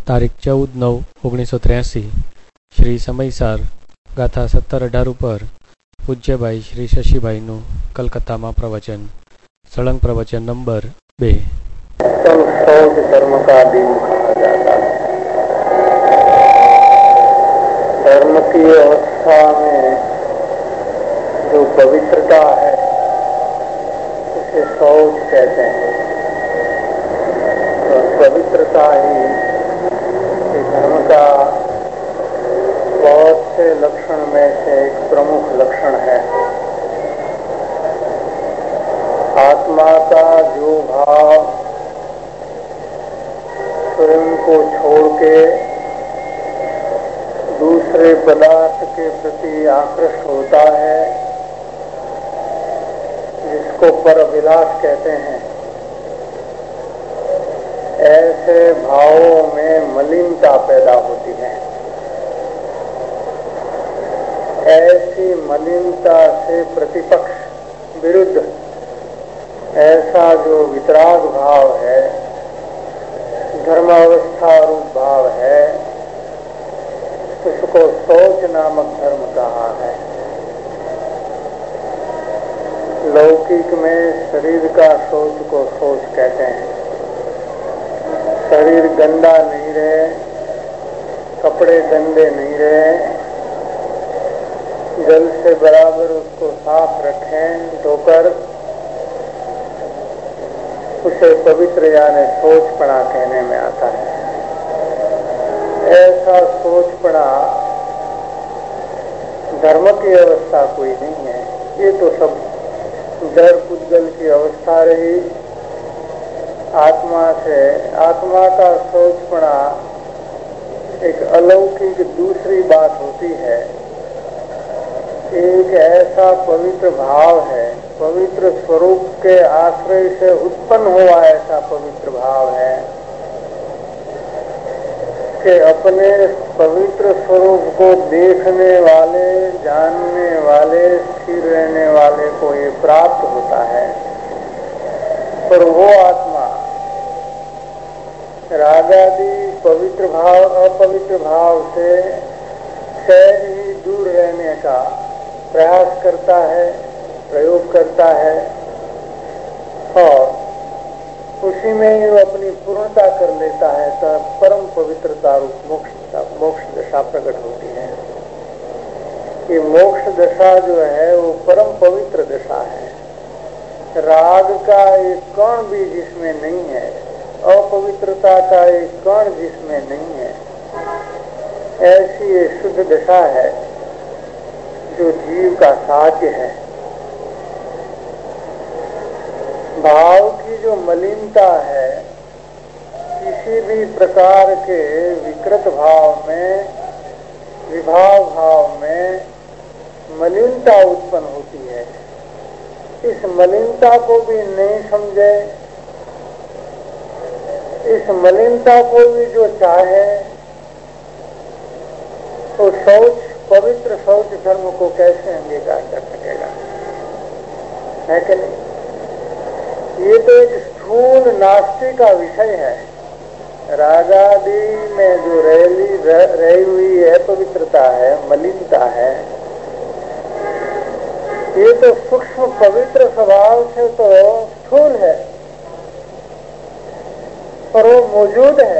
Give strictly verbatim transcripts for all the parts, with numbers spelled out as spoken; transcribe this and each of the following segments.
તારીખ ચૌદ નવ ઓગણીસો ત્ર્યાસી શ્રી સમયસાર ગાથા સત્તર અઢાર ઉપર પૂજ્યભાઈ શ્રી શશીભાઈનું કલકત્તામાં પ્રવચન. સળંગ પ્રવચન નંબર બે. धर्म का दिन कहा जाता है. धर्म की अवस्था में जो पवित्रता है उसे शौच कहते हैं. और पवित्रता ही धर्म का बहुत से लक्षण में से एक प्रमुख लक्षण है. आत्मा का जो भाव स्वयं को छोड़ के दूसरे पदार्थ के प्रति आकृष्ट होता है, जिसको परअभिलाष कहते हैं, ऐसे भावों में मलिनता पैदा होती है. ऐसी मलिनता से प्रतिपक्ष विरुद्ध ऐसा जो वितराग भाव है, धर्मावस्था रूप भाव है, उसको शौच नामक धर्म कहा है. लौकिक में शरीर का शौच को शौच कहते हैं. शरीर गंदा नहीं रहे, कपड़े गंदे नहीं रहे, जल से बराबर उसको साफ रखें धोकर, उसे पवित्र यानी सोचपना कहने में आता है. ऐसा सोचपना धर्म की अवस्था कोई नहीं है. ये तो सब जड़ पुद्गल की अवस्था रही. आत्मा से आत्मा का सोचपना एक अलौकिक दूसरी बात होती है. एक ऐसा पवित्र भाव है, पवित्र स्वरूप के आश्रय से उत्पन्न हुआ ऐसा पवित्र भाव है कि अपने पवित्र स्वरूप को देखने वाले, जानने वाले, स्थिर रहने वाले को ये प्राप्त होता है. पर वो आत्मा रागादि पवित्र भाव अपवित्र भाव से सहज ही दूर रहने का प्रयास करता है, प्रयोग करता है, और उसी में ही वो अपनी पूर्णता कर लेता है. तो परम पवित्रता रूप मोक्ष मोक्ष दशा प्रकट होती है. ये मोक्ष दशा जो है वो परम पवित्र दशा है. राग का एक कण भी जिसमें नहीं है, अपवित्रता का एक कण जिसमें नहीं है, ऐसी ये शुद्ध दशा है जो जीव का साध्य है. भाव की जो मलिनता है, किसी भी प्रकार के विकृत भाव में, विभाव भाव में मलिनता उत्पन्न होती है. इस मलिनता को भी नहीं समझे, इस मलिनता को भी जो चाहे, तो शौच पवित्र शौच धर्म को कैसे अंगीकार कर सकेगा? है कि नहीं? ये तो एक स्थूल नास्ति का विषय है. रागादि में जो रही रही हुई है पवित्रता है, मलिनता है, ये तो सूक्ष्म पवित्र स्वभाव से तो स्थूल है, पर वो मौजूद है,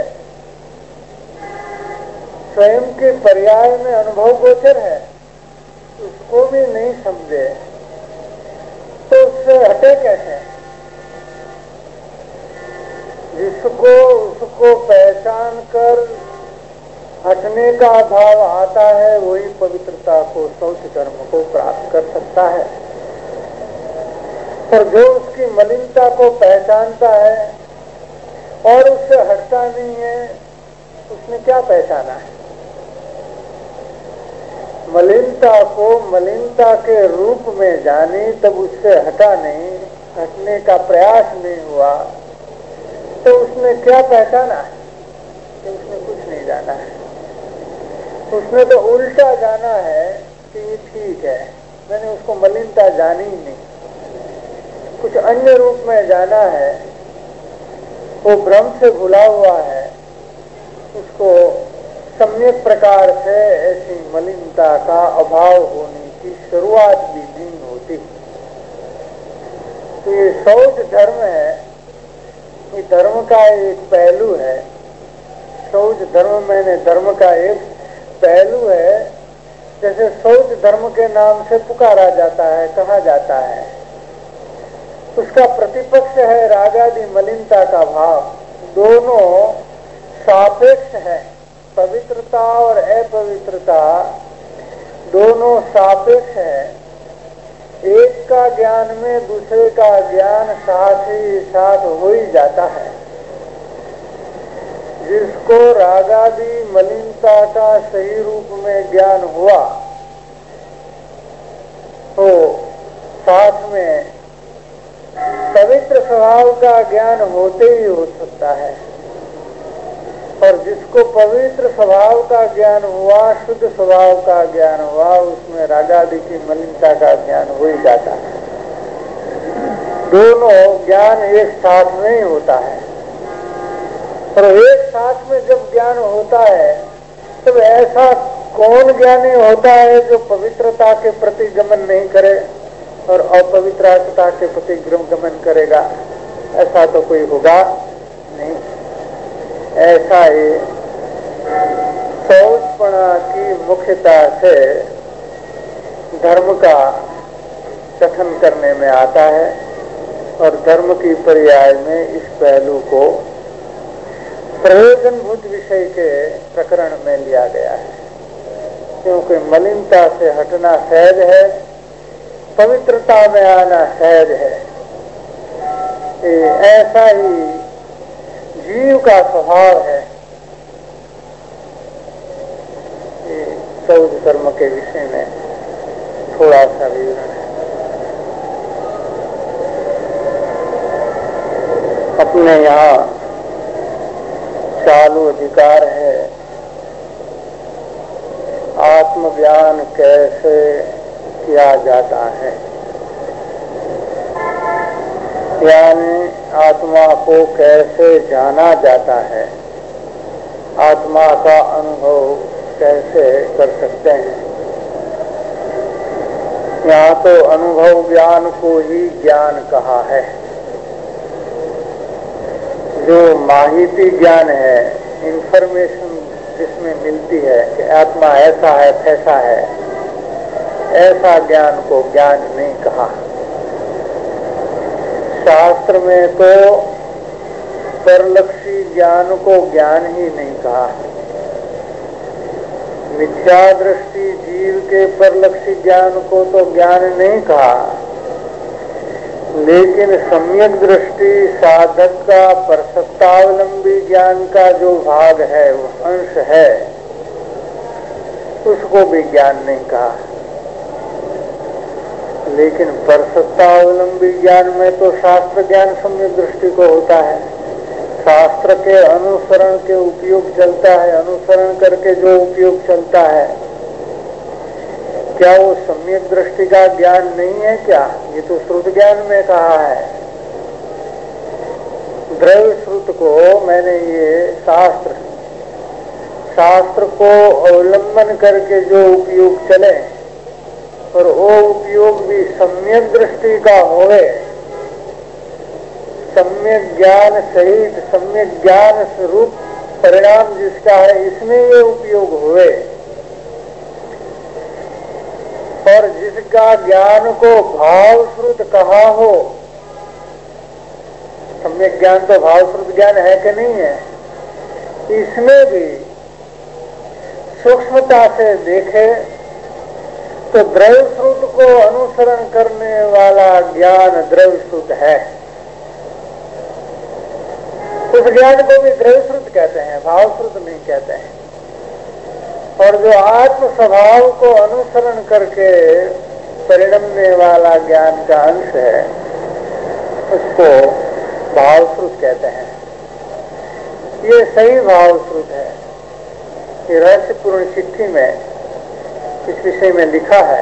स्वयं के पर्याय में अनुभव गोचर है. उसको भी नहीं समझे तो उससे हटे कैसे? जिसको उसको पहचान कर हटने का भाव आता है, वही पवित्रता को, शौच धर्म को प्राप्त कर सकता है. पर जो उसकी मलिनता को पहचानता है और उससे हटता नहीं है, उसने क्या पहचाना है? मलिनता को मलिनता के रूप में जानी, तब उससे हटा नहीं, हटने का प्रयास नहीं हुआ, तो उसने क्या पहचाना है? कि उसने कुछ नहीं जाना है. उसने तो उल्टा जाना है कि ये ठीक है, मैंने उसको मलिनता जानी ही नहीं, कुछ अन्य रूप में जाना है. वो भ्रम से भुला हुआ है, उस तो सम्यक प्रकार से ऐसी मलिनता का अभाव होने की शुरुआत भी नहीं होती। तो ये शौच धर्म है, ये धर्म का एक पहलू है। शौच धर्म मैंने धर्म का एक पहलू है। जैसे शौच धर्म के नाम से पुकारा जाता है, कहा जाता है, उसका प्रतिपक्ष है रागादि मलिनता का भाव। दोनों सापेक्ष है, पवित्रता और अपवित्रता दोनों सापेक्ष है। एक का ज्ञान में दूसरे का ज्ञान साथ ही साथ हो ही जाता है। जिसको रागादि मलिनता का सही रूप में ज्ञान हुआ तो साथ में पवित्र स्वभाव का ज्ञान होते ही हो सकता है, और जिसको पवित्र स्वभाव का ज्ञान हुआ, शुद्ध स्वभाव का ज्ञान हुआ, उसमें रागादि की मलिनता का ज्ञान हो ही जाता है। दोनों ज्ञान एक साथ में ही होता है, और एक साथ में जब ज्ञान होता है तब ऐसा कौन ज्ञानी होता है जो पवित्रता के प्रति गमन नहीं करे और अपवित्रता के प्रति गमन करेगा? ऐसा तो कोई होगा नहीं। ऐसा ही शौचपना की मुख्यता से धर्म का कथन करने में आता है, और धर्म की पर्याय में इस पहलू को प्रयोजनभूत विषय के प्रकरण में लिया गया है। क्योंकि मलिनता से हटना सहज है, पवित्रता में आना सहज है। ऐसा ही जीव का स्वभाव है। ये शौच धर्म के विषय में थोड़ा सा विवरण है। अपने यहाँ चालू अधिकार है आत्मज्ञान कैसे किया जाता है, यानी आत्मा को कैसे जाना जाता है, आत्मा का अनुभव कैसे कर सकते हैं। यहाँ तो अनुभव ज्ञान को ही ज्ञान कहा है। जो माहिती ज्ञान है, इंफॉर्मेशन जिसमें मिलती है कि आत्मा ऐसा है कैसा है, ऐसा ज्ञान को ज्ञान नहीं कहा। शास्त्र में तो परलक्षी ज्ञान को ज्ञान ही नहीं कहा। मिथ्या दृष्टि जीव के परलक्षी ज्ञान को तो ज्ञान नहीं कहा, लेकिन सम्यक दृष्टि साधक का परसत्तावलंबी ज्ञान का जो भाग है, वो अंश है, उसको भी ज्ञान नहीं कहा। लेकिन परसत्तावलंबी ज्ञान में तो शास्त्र ज्ञान सम्यक दृष्टि को होता है। शास्त्र के अनुसरण के उपयोग चलता है, अनुसरण करके जो उपयोग चलता है, क्या वो सम्यक दृष्टि का ज्ञान नहीं है क्या? ये तो श्रुत ज्ञान में कहा है। द्रव्य श्रुत को मैंने ये शास्त्र शास्त्र को अवलंबन करके जो उपयोग चले और वो उपयोग भी सम्यक दृष्टि का होवे, सम्यक ज्ञान सहित सम्यक ज्ञान स्वरूप परिणाम जिसका है, इसमें ये उपयोग हुए, और जिसका ज्ञान को भावश्रुत कहा हो, सम्यक ज्ञान तो भावश्रुत ज्ञान है कि नहीं है, इसमें भी सूक्ष्मता से देखे तो द्रव्यश्रुत को अनुसरण करने वाला ज्ञान द्रव्यश्रुत है। उस ज्ञान को भी द्रव्यश्रुत कहते हैं, भावश्रुत नहीं कहते हैं। और जो आत्म स्वभाव को अनुसरण करके परिणमने वाला ज्ञान का अंश है, उसको भावश्रुत कहते हैं। ये सही भावश्रुत है। ये रहस्यपूर्ण चिट्ठी में इस विषय में लिखा है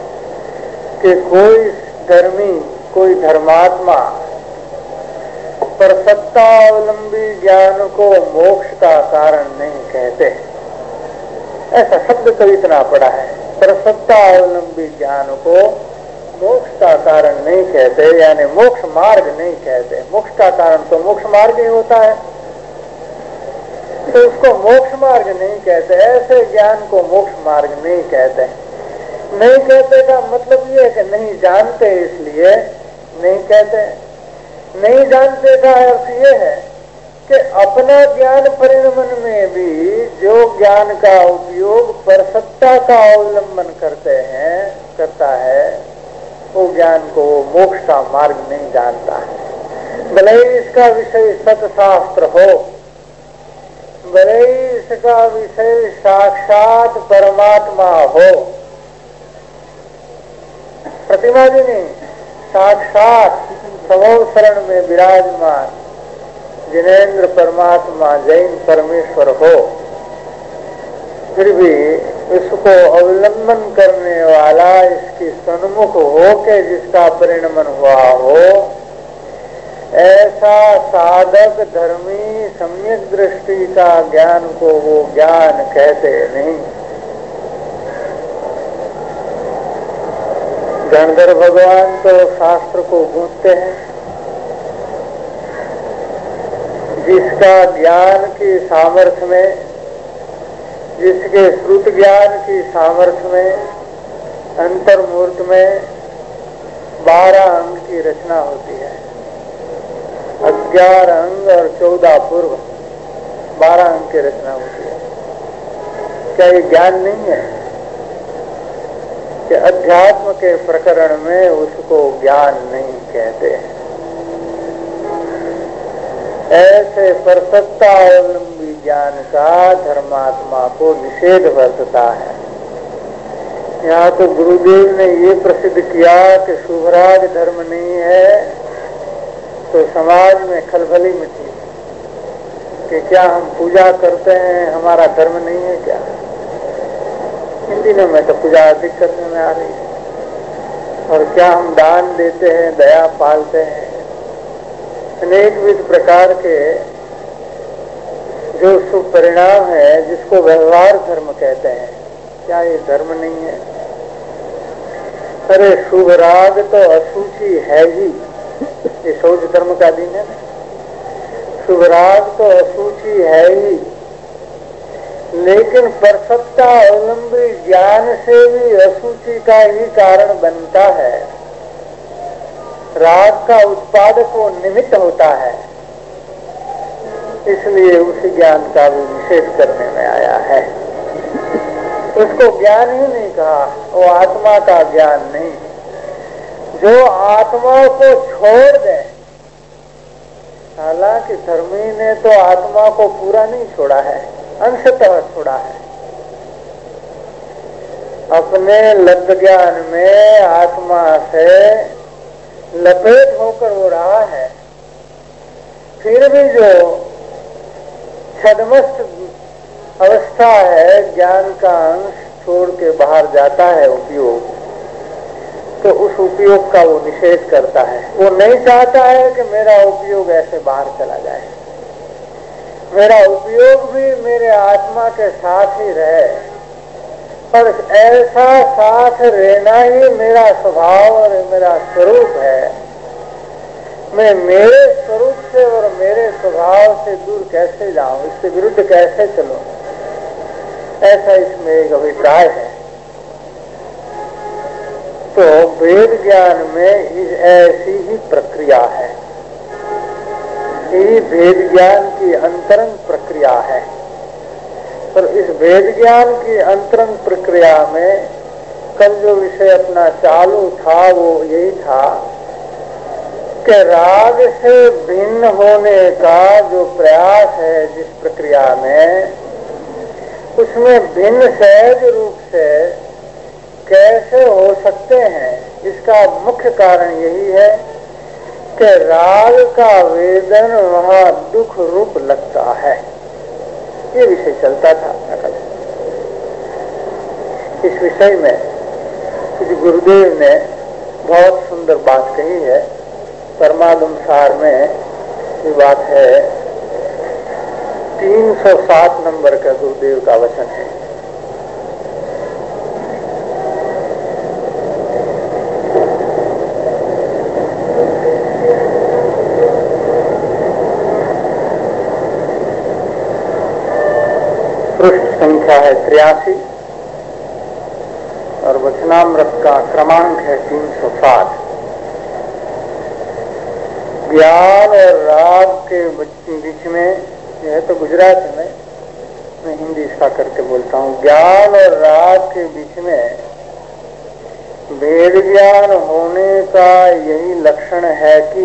कि कोई धर्मी, कोई धर्मात्मा पर सत्तावलंबी ज्ञान को मोक्ष का कारण नहीं कहते। ऐसा शब्द कभी इतना पड़ा है, पर सत्तावलंबी ज्ञान को मोक्ष का कारण नहीं कहते, यानी मोक्ष मार्ग नहीं कहते। मोक्ष का कारण तो मोक्ष मार्ग ही होता है, तो उसको मोक्ष मार्ग नहीं कहते। ऐसे ज्ञान को मोक्ष मार्ग नहीं कहते। नहीं कहते का मतलब ये है कि नहीं जानते, इसलिए नहीं कहते। नहीं जानते का अर्थ ये है कि अपना ज्ञान परिणमन में भी जो ज्ञान का उपयोग परसत्ता का अवलंबन करते हैं करता है, वो ज्ञान को मोक्ष का मार्ग नहीं जानता है। भले ही इसका विषय सतशास्त्र हो, भले ही इसका विषय साक्षात परमात्मा हो, प्रतिमा जी नहीं, साक्षात समोसरण में विराजमान जिनेन्द्र परमात्मा जैन परमेश्वर हो, फिर भी इसको अवलंबन करने वाला, इसकी सन्मुख हो के जिसका परिणमन हुआ हो, ऐसा साधक धर्मी सम्यक दृष्टि का ज्ञान को वो ज्ञान कहते नहीं। गणधर भगवान तो शास्त्र को गूंथते हैं, जिसका ज्ञान की सामर्थ्य में, जिसके श्रुत ज्ञान की सामर्थ्य में, अंतर्मूर्त में बारह अंग की रचना होती है। ग्यारह अंग और चौदह पूर्व, बारह अंग की रचना होती है। क्या ये ज्ञान नहीं है कि अध्यात्म के प्रकरण में उसको ज्ञान नहीं कहते हैं? ऐसे परसत्ता अवलंबी ज्ञान का धर्मात्मा को निषेध बरतता है। यहाँ तो गुरुदेव ने ये प्रसिद्ध किया कि शुभराग धर्म नहीं है, तो समाज में खलबली मची कि क्या हम पूजा करते हैं, हमारा धर्म नहीं है क्या? इन दिनों में तो पूजा अधिक करने में आ रही है। और क्या हम दान देते हैं, दया पालते हैं, अनेक विध प्रकार के जो शुभ परिणाम है, जिसको व्यवहार धर्म कहते हैं, क्या ये धर्म नहीं है? अरे शुभ राग तो असूची है ही, ये शौच धर्म का दिन है। शुभ राग तो असूची है ही, लेकिन परसत्ता अवलंबी ज्ञान से भी असूची का ही कारण बनता है। राग का उत्पादक वो निमित्त होता है, इसलिए उस ज्ञान का भी निषेध करने में आया है। उसको ज्ञान ही नहीं कहा, वो आत्मा का ज्ञान नहीं। जो आत्मा को छोड़ दे, हालांकि धर्मी ने तो आत्मा को पूरा नहीं छोड़ा है, अंशतः छोड़ा है। अपने लब्ध ज्ञान में आत्मा से लपेट होकर वो रहा है, फिर भी जो छद्मस्त अवस्था है, ज्ञान का अंश छोड़ के बाहर जाता है उपयोग, तो उस उपयोग का वो निषेध करता है। वो नहीं चाहता है कि मेरा उपयोग ऐसे बाहर चला जाए, मेरा उपयोग भी मेरे आत्मा के साथ ही रहे, पर ऐसा साथ रहना ही मेरा स्वभाव और मेरा स्वरूप है। मैं मेरे स्वरूप से और मेरे स्वभाव से दूर कैसे जाऊं, इसके विरुद्ध कैसे चलूं, ऐसा इसमें एक अभिप्राय है। तो वेद ज्ञान में इस ऐसी ही प्रक्रिया है, ये वेद ज्ञान की अंतरंग प्रक्रिया है। और इस वेद ज्ञान की अंतरंग प्रक्रिया में कल जो विषय अपना चालू था वो यही था कि राग से भिन्न होने का जो प्रयास है जिस प्रक्रिया में, उसमें भिन्न सहज रूप से कैसे हो सकते हैं, इसका मुख्य कारण यही है कि राग का वेदन वहां दुख रूप लगता है। ये विषय चलता था कल। इस विषय में कुछ गुरुदेव ने बहुत सुंदर बात कही है। परमागम सार में की बात है, तीन सौ सात नंबर का गुरुदेव का वचन है। पृष्ठ संख्या है तिरासी और वचनामृत का क्रमांक है तीन सौ सात। ज्ञान और राग के बीच में, यह तो गुजराती में, मैं हिंदी इसका करके बोलता हूँ। ज्ञान और राग के बीच में भेद ज्ञान होने का यही लक्षण है कि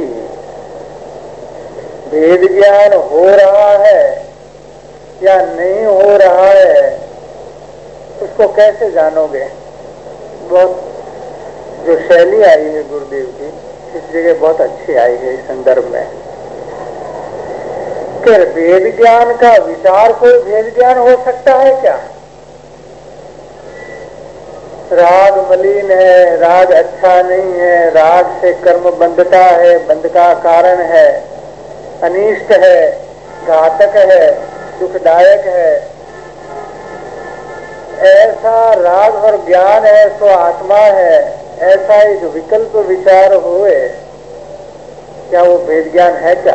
भेद ज्ञान हो रहा है या नहीं हो रहा है, उसको कैसे जानोगे? बहुत जो शैली आई है गुरुदेव की, इस जगह बहुत अच्छी आई है इस संदर्भ में कि भेद ज्ञान का विचार कोई भेद ज्ञान हो सकता है क्या? राग मलिन है, राग अच्छा नहीं है, राग से कर्म बंधता है, बंध का कारण है, अनिष्ट है, घातक है, दुखदायक है, ऐसा राग और ज्ञान है सो आत्मा है, ऐसा एक विकल्प विचार हुए, क्या वो भेद ज्ञान है क्या?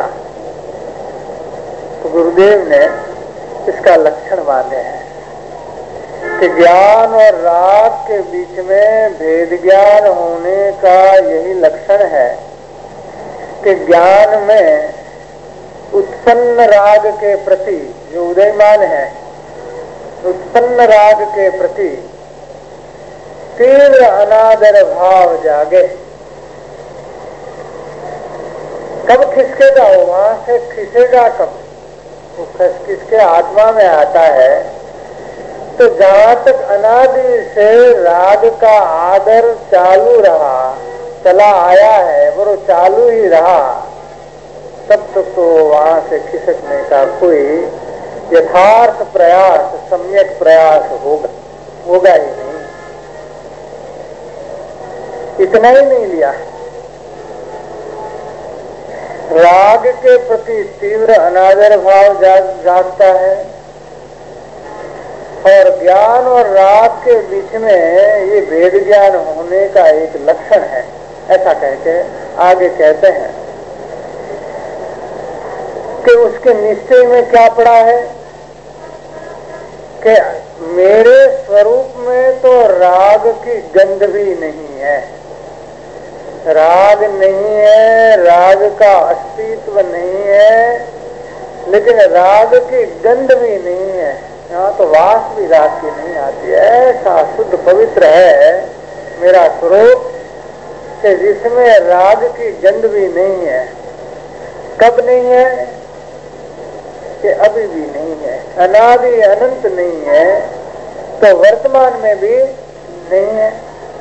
तो गुरुदेव ने इसका लक्षण माने हैं कि ज्ञान और राग के बीच में भेद ज्ञान होने का यही लक्षण है कि ज्ञान में उत्पन्न राग के प्रति जो उदयमान है, उत्पन्न राग के प्रति तीव्र अनादर भाव जागे। कब खिसकेगा वो? वहां से खिसेगा कब? वो खिसके आत्मा में आता है तो जहां तक अनादि से राग का आदर चालू रहा, चला आया है, वो चालू ही रहा, तब तक तो, तो वहां से खिसकने का कोई यथार्थ प्रयास, सम्यक प्रयास होगा होगा ही नहीं। इतना ही नहीं लिया, राग के प्रति तीव्र अनादर भाव जाग, जागता है और ज्ञान और राग के बीच में ये भेद ज्ञान होने का एक लक्षण है, ऐसा कहके आगे कहते हैं कि उसके निश्चय में क्या पड़ा है कि मेरे स्वरूप में तो राग की गंध भी नहीं है, राग नहीं है, राग का अस्तित्व नहीं है, लेकिन राग की गंध भी नहीं है, यहाँ तो वास भी राग की नहीं आती है। ऐसा शुद्ध पवित्र है मेरा स्वरूप कि जिसमें राग की गंध भी नहीं है। कब नहीं है? कि अभी भी नहीं है, अनादि अनंत नहीं है, तो वर्तमान में भी नहीं है।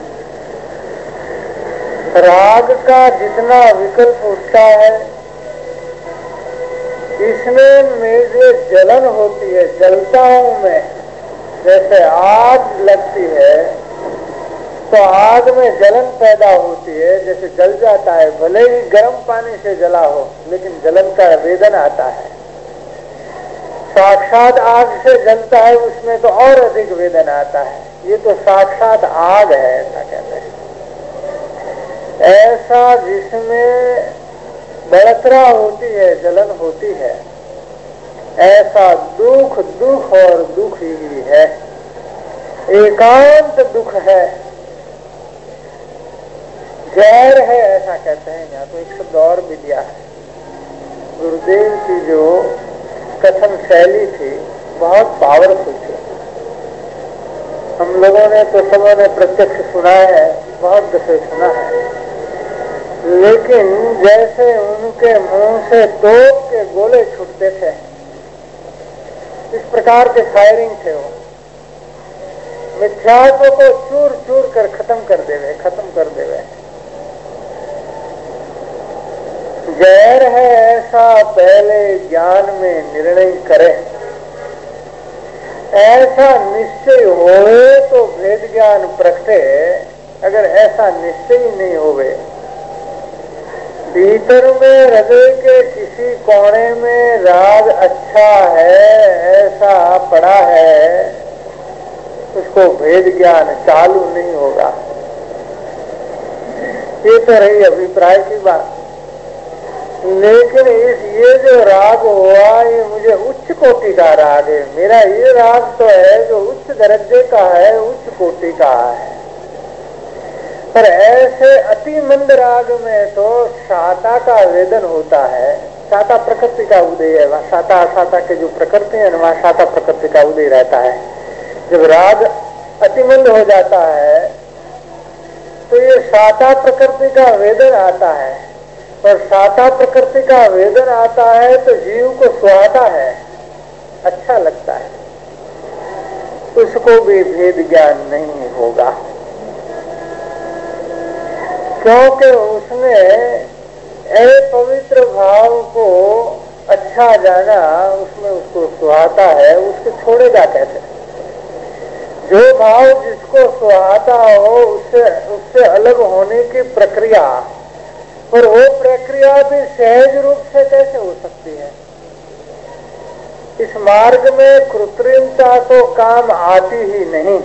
राग का जितना विकल्प उठता है, इसमें मेरे जलन होती है, जलता हूं मैं। जैसे आग लगती है तो आग में जलन पैदा होती है, जैसे जल जाता है, भले ही गर्म पानी से जला हो लेकिन जलन का वेदन आता है। साक्षात आग से जलता है, उसमें तो और अधिक वेदन आता है। ये तो साक्षात आग है, ऐसा कहते हैं। ऐसा जिसमें बड़तरा होती है, जलन होती है, ऐसा दुख दुख और दुख ही है, एकांत दुख है, जहर है, ऐसा कहते हैं। यहाँ तो एक शब्द और भी दिया है। गुरुदेव की जो कथन शैली थी बहुत पावरफुल थी। हम लोगों ने तो सबों ने प्रत्यक्ष सुना है, बहुत दफे सुना है, लेकिन जैसे उनके मुंह से तोप के गोले छूटते थे, इस प्रकार के फायरिंग थे। वो मिथ्यात्व को चूर चूर कर खत्म कर देवे, खत्म कर देवे। जहर है ऐसा पहले ज्ञान में निर्णय करे, ऐसा निश्चय होए तो भेद ज्ञान प्रगटे। अगर ऐसा निश्चय ही नहीं होवे, भीतर में हृदय के किसी कोने में राग अच्छा है ऐसा पड़ा है, उसको भेद ज्ञान चालू नहीं होगा। ये तो रही अभिप्राय की बात। लेकिन इस ये जो राग हुआ ये मुझे उच्च कोटि का राग है, मेरा ये राग तो है जो उच्च दर्जे का है, उच्च कोटि का है। पर ऐसे अति मंद राग में तो साता का वेदन होता है, साता प्रकृति का उदय है, वहाँ साता असाता के जो प्रकृति है वहाँ साता प्रकृति का उदय रहता है। जब राग अति मंद हो जाता है तो ये साता प्रकृति का वेदन आता है, और साता प्रकृति का वेदन आता है तो जीव को सुहाता है, अच्छा लगता है, उसको भी भेद ज्ञान नहीं होगा, क्योंकि उसने अपवित्र भाव को अच्छा जाना, उसमें उसको सुहाता है, उसको छोड़ेगा कैसे? जो भाव जिसको सुहाता हो उससे उससे अलग होने की प्रक्रिया, और वो प्रक्रिया भी सहज रूप से कैसे हो सकती है? इस मार्ग में कृत्रिमता तो काम आती ही नहीं,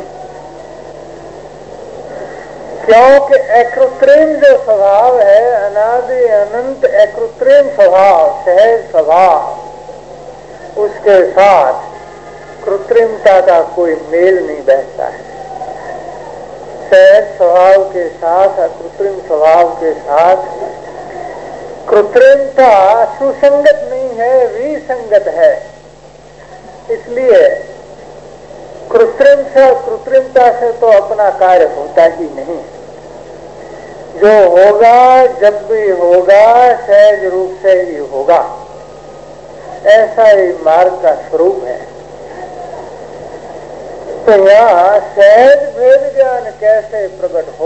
क्योंकि अकृत्रिम जो स्वभाव है, अनादि अनंत अकृत्रिम स्वभाव, सहज स्वभाव, उसके साथ कृत्रिमता का कोई मेल नहीं बैठता है। सहज स्वभाव के साथ अकृत्रिम स्वभाव के साथ कृत्रिमता सुसंगत नहीं है, विसंगत है। इसलिए कृत्रिम से कृत्रिमता से तो अपना कार्य होता ही नहीं। जो होगा जब भी होगा सहज रूप से ही होगा, ऐसा ही मार्ग का स्वरूप है। तो यहाँ सहज भेद ज्ञान कैसे प्रकट हो,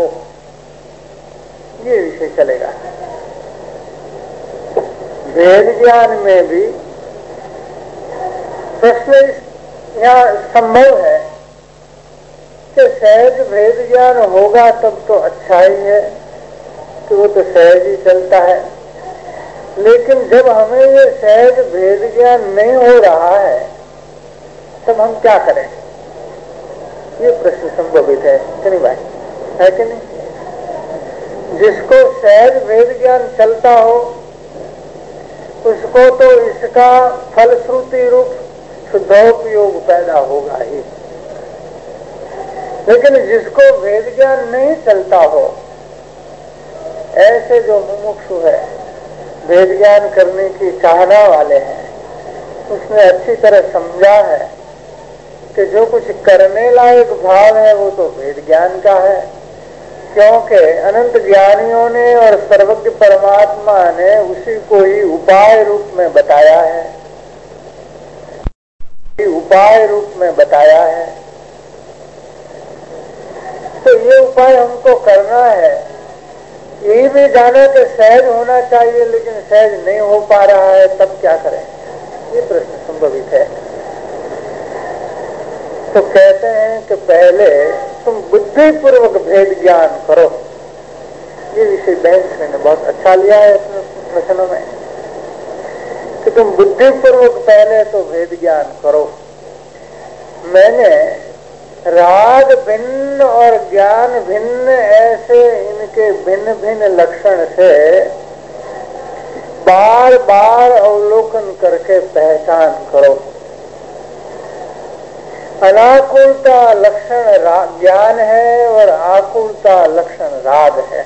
ये विषय चलेगा। भेद ज्ञान में भी प्रश्न यहाँ संभव है कि सहज भेद ज्ञान होगा तब तो अच्छा ही है कि वो तो सहज ही चलता है, लेकिन जब हमें ये सहज भेद ज्ञान नहीं हो रहा है तब हम क्या करें? ये प्रश्न संभवित है कि नहीं भाई, है कि नहीं? जिसको सहज भेद ज्ञान चलता हो उसको तो इसका फलश्रुति रूप शुद्धोपयोग पैदा होगा ही, लेकिन जिसको भेद ज्ञान नहीं चलता हो, ऐसे जो मुमुक्षु है, भेद ज्ञान करने की चाहना वाले हैं, उसने अच्छी तरह समझा है कि जो कुछ करने लायक भाव है वो तो भेद ज्ञान का है, क्योंकि अनंत ज्ञानियों ने और सर्वज्ञ परमात्मा ने उसी को ही उपाय रूप में बताया है, उपाय रूप में बताया है। तो ये उपाय हमको करना है। यही भी जाना कि सहज होना चाहिए लेकिन सहज नहीं हो पा रहा है, तब क्या करें? ये प्रश्न संभवित है। तो कहते हैं कि पहले तुम बुद्धिपूर्वक भेद ज्ञान करो। ये विषय बैंक ने बहुत अच्छा लिया है अपने प्रश्नों में कि तुम बुद्धिपूर्वक पहले तो भेद ज्ञान करो। मैंने राग भिन्न और ज्ञान भिन्न, ऐसे इनके भिन्न भिन्न लक्षण से बार बार अवलोकन करके पहचान करो। अनाकुलता लक्षण ज्ञान है और आकुलता लक्षण राग है।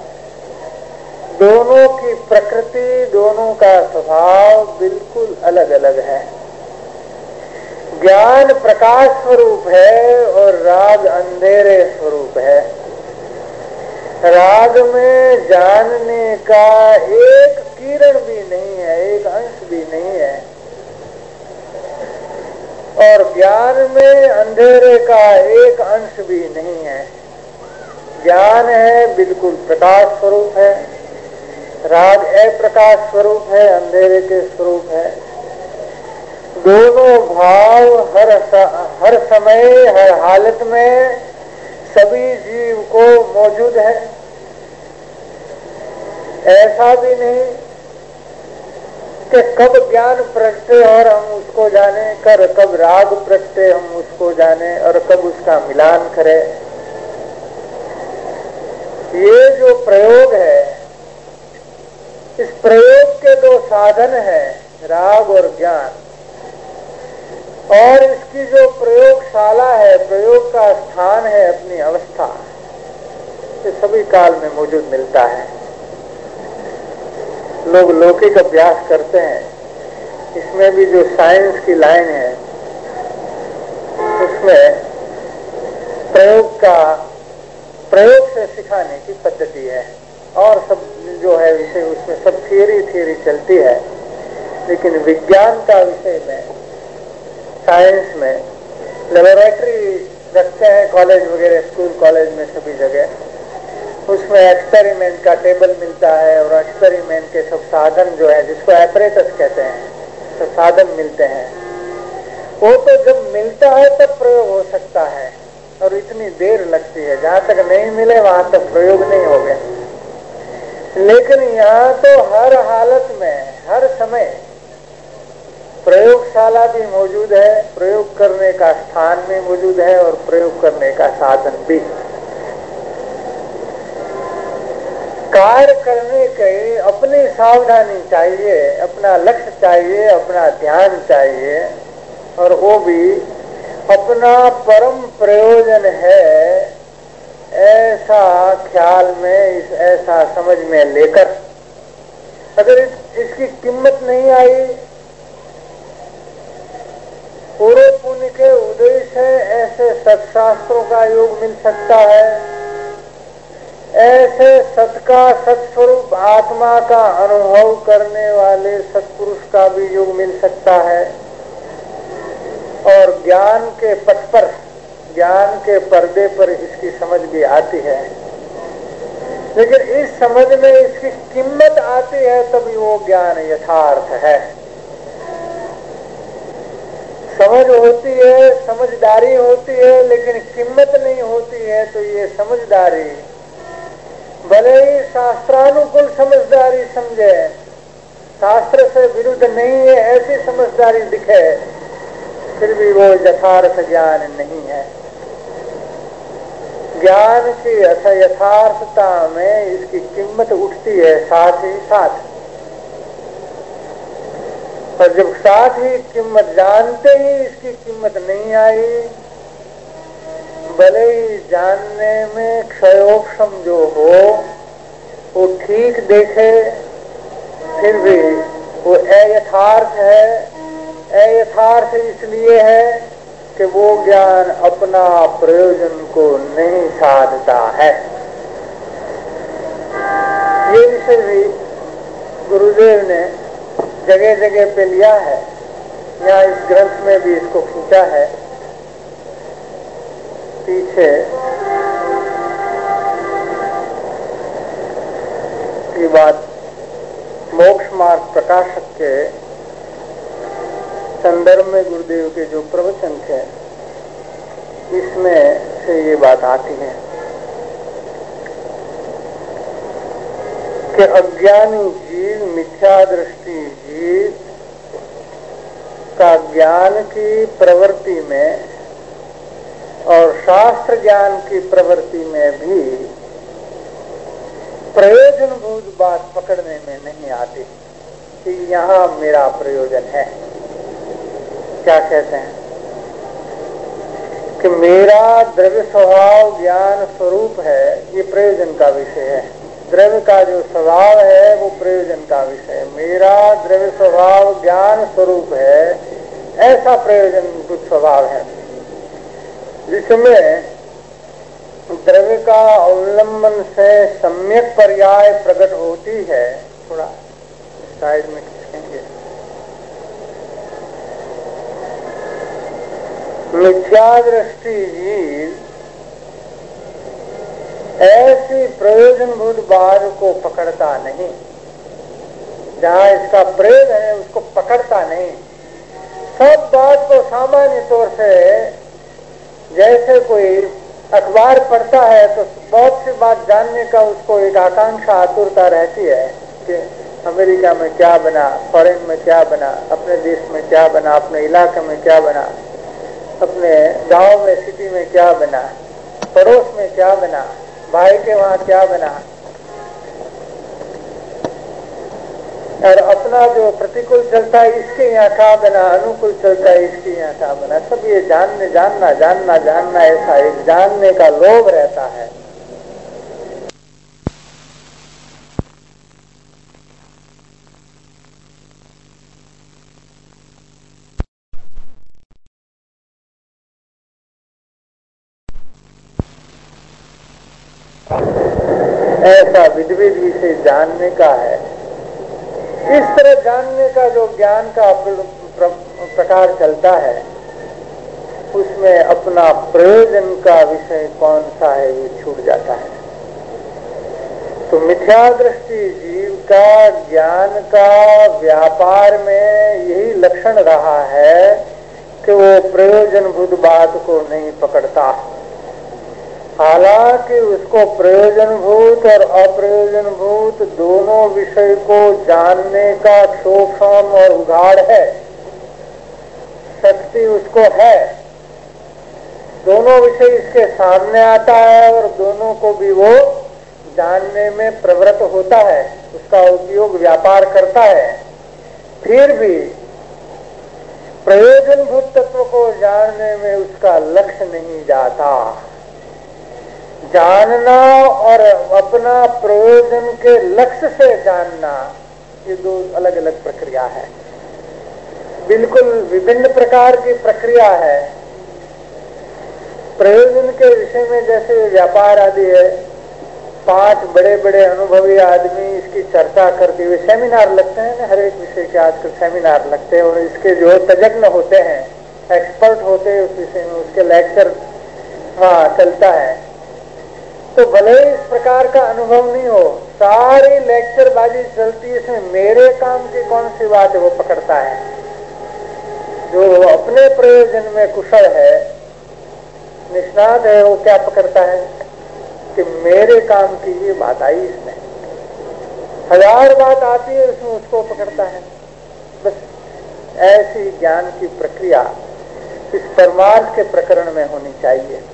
दोनों की प्रकृति, दोनों का स्वभाव बिल्कुल अलग अलग है। ज्ञान प्रकाश स्वरूप है और राग अंधेरे स्वरूप है। राग में जानने का एक किरण भी नहीं है, एक अंश भी नहीं है, और ज्ञान में अंधेरे का एक अंश भी नहीं है। ज्ञान है बिल्कुल प्रकाश स्वरूप है, राग अप्रकाश स्वरूप है, अंधेरे के स्वरूप है। दोनों भाव हर हर समय हर हालत में सभी जीव को मौजूद है। ऐसा भी नहीं कि कब ज्ञान प्रगटे और हम उसको जाने, कर कब राग प्रगटे हम उसको जाने और कब उसका मिलान करें। ये जो प्रयोग है, इस प्रयोग के दो साधन हैं, राग और ज्ञान, और इसकी जो प्रयोगशाला है, प्रयोग का स्थान है, अपनी अवस्था, ये सभी काल में मौजूद मिलता है। लोग लौकिक अभ्यास करते हैं, इसमें भी जो साइंस की लाइन है उसमें प्रयोग का प्रयोग से सिखाने की पद्धति है, और सब जो है विषय उसमें सब थियरी थियरी चलती है। लेकिन विज्ञान का विषय में, साइंस में लेबोरेटरी रखते हैं कॉलेज वगैरह, स्कूल कॉलेज में सभी जगह, उसमें एक्सपेरिमेंट का टेबल मिलता है और एक्सपेरिमेंट के सब साधन जो है, जिसको एपरेटस कहते हैं, तो साधन मिलते हैं। वो तो जब मिलता है तब प्रयोग हो सकता है, और इतनी देर लगती है, जहां तक नहीं मिले वहां तक प्रयोग नहीं हो गए। लेकिन यहाँ तो हर हालत में, हर समय प्रयोगशाला भी मौजूद है, प्रयोग करने का स्थान भी मौजूद है और प्रयोग करने का साधन भी। कार्य करने के अपनी सावधानी चाहिए, अपना लक्ष्य चाहिए, अपना ध्यान चाहिए, और वो भी अपना परम प्रयोजन है, ऐसा ख्याल में, इस ऐसा समझ में लेकर। अगर इस, इसकी कीमत नहीं आई, पूरे पुण्य के उदय से ऐसे सत्शास्त्रों का योग मिल सकता है, ऐसे सत का सत्स्वरूप आत्मा का अनुभव करने वाले सत्पुरुष का भी योग मिल सकता है, और ज्ञान के पथ पर, ज्ञान के पर्दे पर इसकी समझ भी आती है। लेकिन इस समझ में इसकी कीमत आती है तभी वो ज्ञान यथार्थ है। समझ होती है, समझदारी होती है, लेकिन कीमत नहीं होती है, तो ये समझदारी भले ही शास्त्रानुकूल समझदारी समझे, शास्त्र से विरुद्ध नहीं है ऐसी समझदारी दिखे, फिर भी वो यथार्थ ज्ञान नहीं है। ज्ञान की यथार्थता में इसकी कीमत उठती है साथ ही साथ, और जब साथ ही कीमत जानते ही इसकी कीमत नहीं आई, भले ही जानने में क्षयोक्षम जो हो वो ठीक देखे, फिर भी वो अयथार्थ है। अयथार्थ इसलिए है कि वो ज्ञान अपना प्रयोजन को नहीं साधता है। ये विषय भी गुरुदेव ने जगह जगह पे लिया है, यहाँ इस ग्रंथ में भी इसको खींचा है। पीछे की बात मोक्ष मार्ग प्रकाशक के संदर्भ में गुरुदेव के जो प्रवचन थे, इसमें से ये बात आती है कि अज्ञानी जीव, मिथ्या दृष्टि जीव का ज्ञान की प्रवृत्ति में और शास्त्र ज्ञान की प्रवृत्ति में भी प्रयोजनभूत बात पकड़ने में नहीं आती कि यहाँ मेरा प्रयोजन है। क्या कहते हैं कि मेरा द्रव्य स्वभाव ज्ञान स्वरूप है, ये प्रयोजन का विषय है। द्रव्य का जो स्वभाव है वो प्रयोजन का विषय है। मेरा द्रव्य स्वभाव ज्ञान स्वरूप है, ऐसा प्रयोजनभूत स्वभाव है, जिसमें द्रव्य का अवलंबन से सम्यक पर्याय प्रकट होती है। थोड़ा साइड में खींचेंगे। मिथ्या दृष्टि जीव ऐसी प्रयोजनभूत बात को पकड़ता नहीं, जहाँ इसका प्रयोजन है उसको पकड़ता नहीं। सब बात को सामान्य तौर से, जैसे कोई अखबार पढ़ता है तो बहुत सी बात जानने का उसको एक आकांक्षा आतुरता रहती है कि अमेरिका में क्या बना, फॉरेन में क्या बना, अपने देश में क्या बना, अपने इलाके में क्या बना, अपने गांव में, सिटी में क्या बना, पड़ोस में क्या बना, भाई के वहां क्या बना। और अपना जो प्रतिकूल चलता है इसके यहाँ क्या बना, अनुकूल चलता है इसके यहाँ क्या बना, सब ये जानने जानना जानना जानना ऐसा एक जानने का लोभ रहता है। ऐसा विधविध विषय जानने का है। इस तरह जानने का जो ज्ञान का प्र, प्रकार चलता है उसमें अपना प्रयोजन का विषय कौन सा है ये छूट जाता है। तो मिथ्या दृष्टि जीव का ज्ञान का व्यापार में यही लक्षण रहा है कि वो प्रयोजनभूत बात को नहीं पकड़ता। हालांकि उसको प्रयोजनभूत और अप्रयोजनभूत दोनों विषय को जानने का सूक्ष्म और उगाड़ है, शक्ति उसको है। दोनों विषय इसके सामने आता है और दोनों को भी वो जानने में प्रवृत्त होता है, उसका उपयोग व्यापार करता है। फिर भी प्रयोजनभूत तत्व को जानने में उसका लक्ष्य नहीं जाता। जानना और अपना प्रयोजन के लक्ष्य से जानना ये दो अलग अलग प्रक्रिया है, बिल्कुल विभिन्न प्रकार की प्रक्रिया है। प्रयोजन के विषय में जैसे व्यापार आदि है, पांच बड़े बड़े अनुभवी आदमी इसकी चर्चा करते हुए सेमिनार लगते हैं ना, हर एक विषय के आजकल सेमिनार लगते हैं और इसके जो तज्ञ होते हैं, एक्सपर्ट होते हैं उस विषय में, उसके लेक्चर हाँ चलता है। तो भले इस प्रकार का अनुभव नहीं हो, सारी लेक्चर बाजी चलती है, इसमें मेरे काम की कौन सी बात है वो पकड़ता है। जो अपने प्रयोजन में कुशल है, निष्णात है, वो क्या पकड़ता है कि मेरे काम की ये बात आई इसमें, हजार बात आती है उसमें उसको पकड़ता है। बस ऐसी ज्ञान की प्रक्रिया इस परमार्थ के प्रकरण में होनी चाहिए।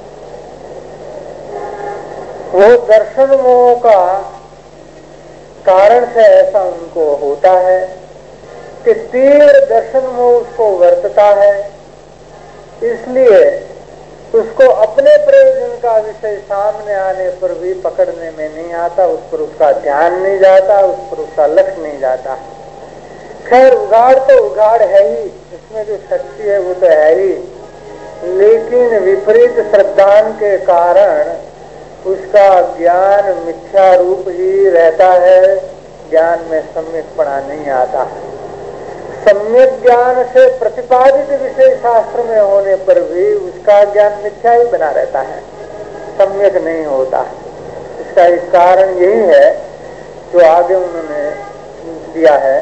वो दर्शन मोह का कारण से ऐसा उनको होता है कि तीव्र दर्शन मोह उसको वर्तता है, इसलिए उसको अपने प्रयोजन का विषय सामने आने पर भी पकड़ने में नहीं आता, उस पर उसका ध्यान नहीं जाता, उस पर उसका लक्ष्य नहीं जाता। खैर उगाड़ तो उगाड़ है ही, इसमें जो शक्ति है वो तो है ही, लेकिन विपरीत श्रद्धान के कारण उसका ज्ञान मिथ्या रूप ही रहता है, ज्ञान में सम्यकपणा नहीं आता। सम्यक ज्ञान से प्रतिपादित विषय शास्त्र में होने पर भी उसका ज्ञान मिथ्या ही बना रहता है, सम्यक नहीं होता। इसका एक कारण यही है जो आगे उन्होंने दिया है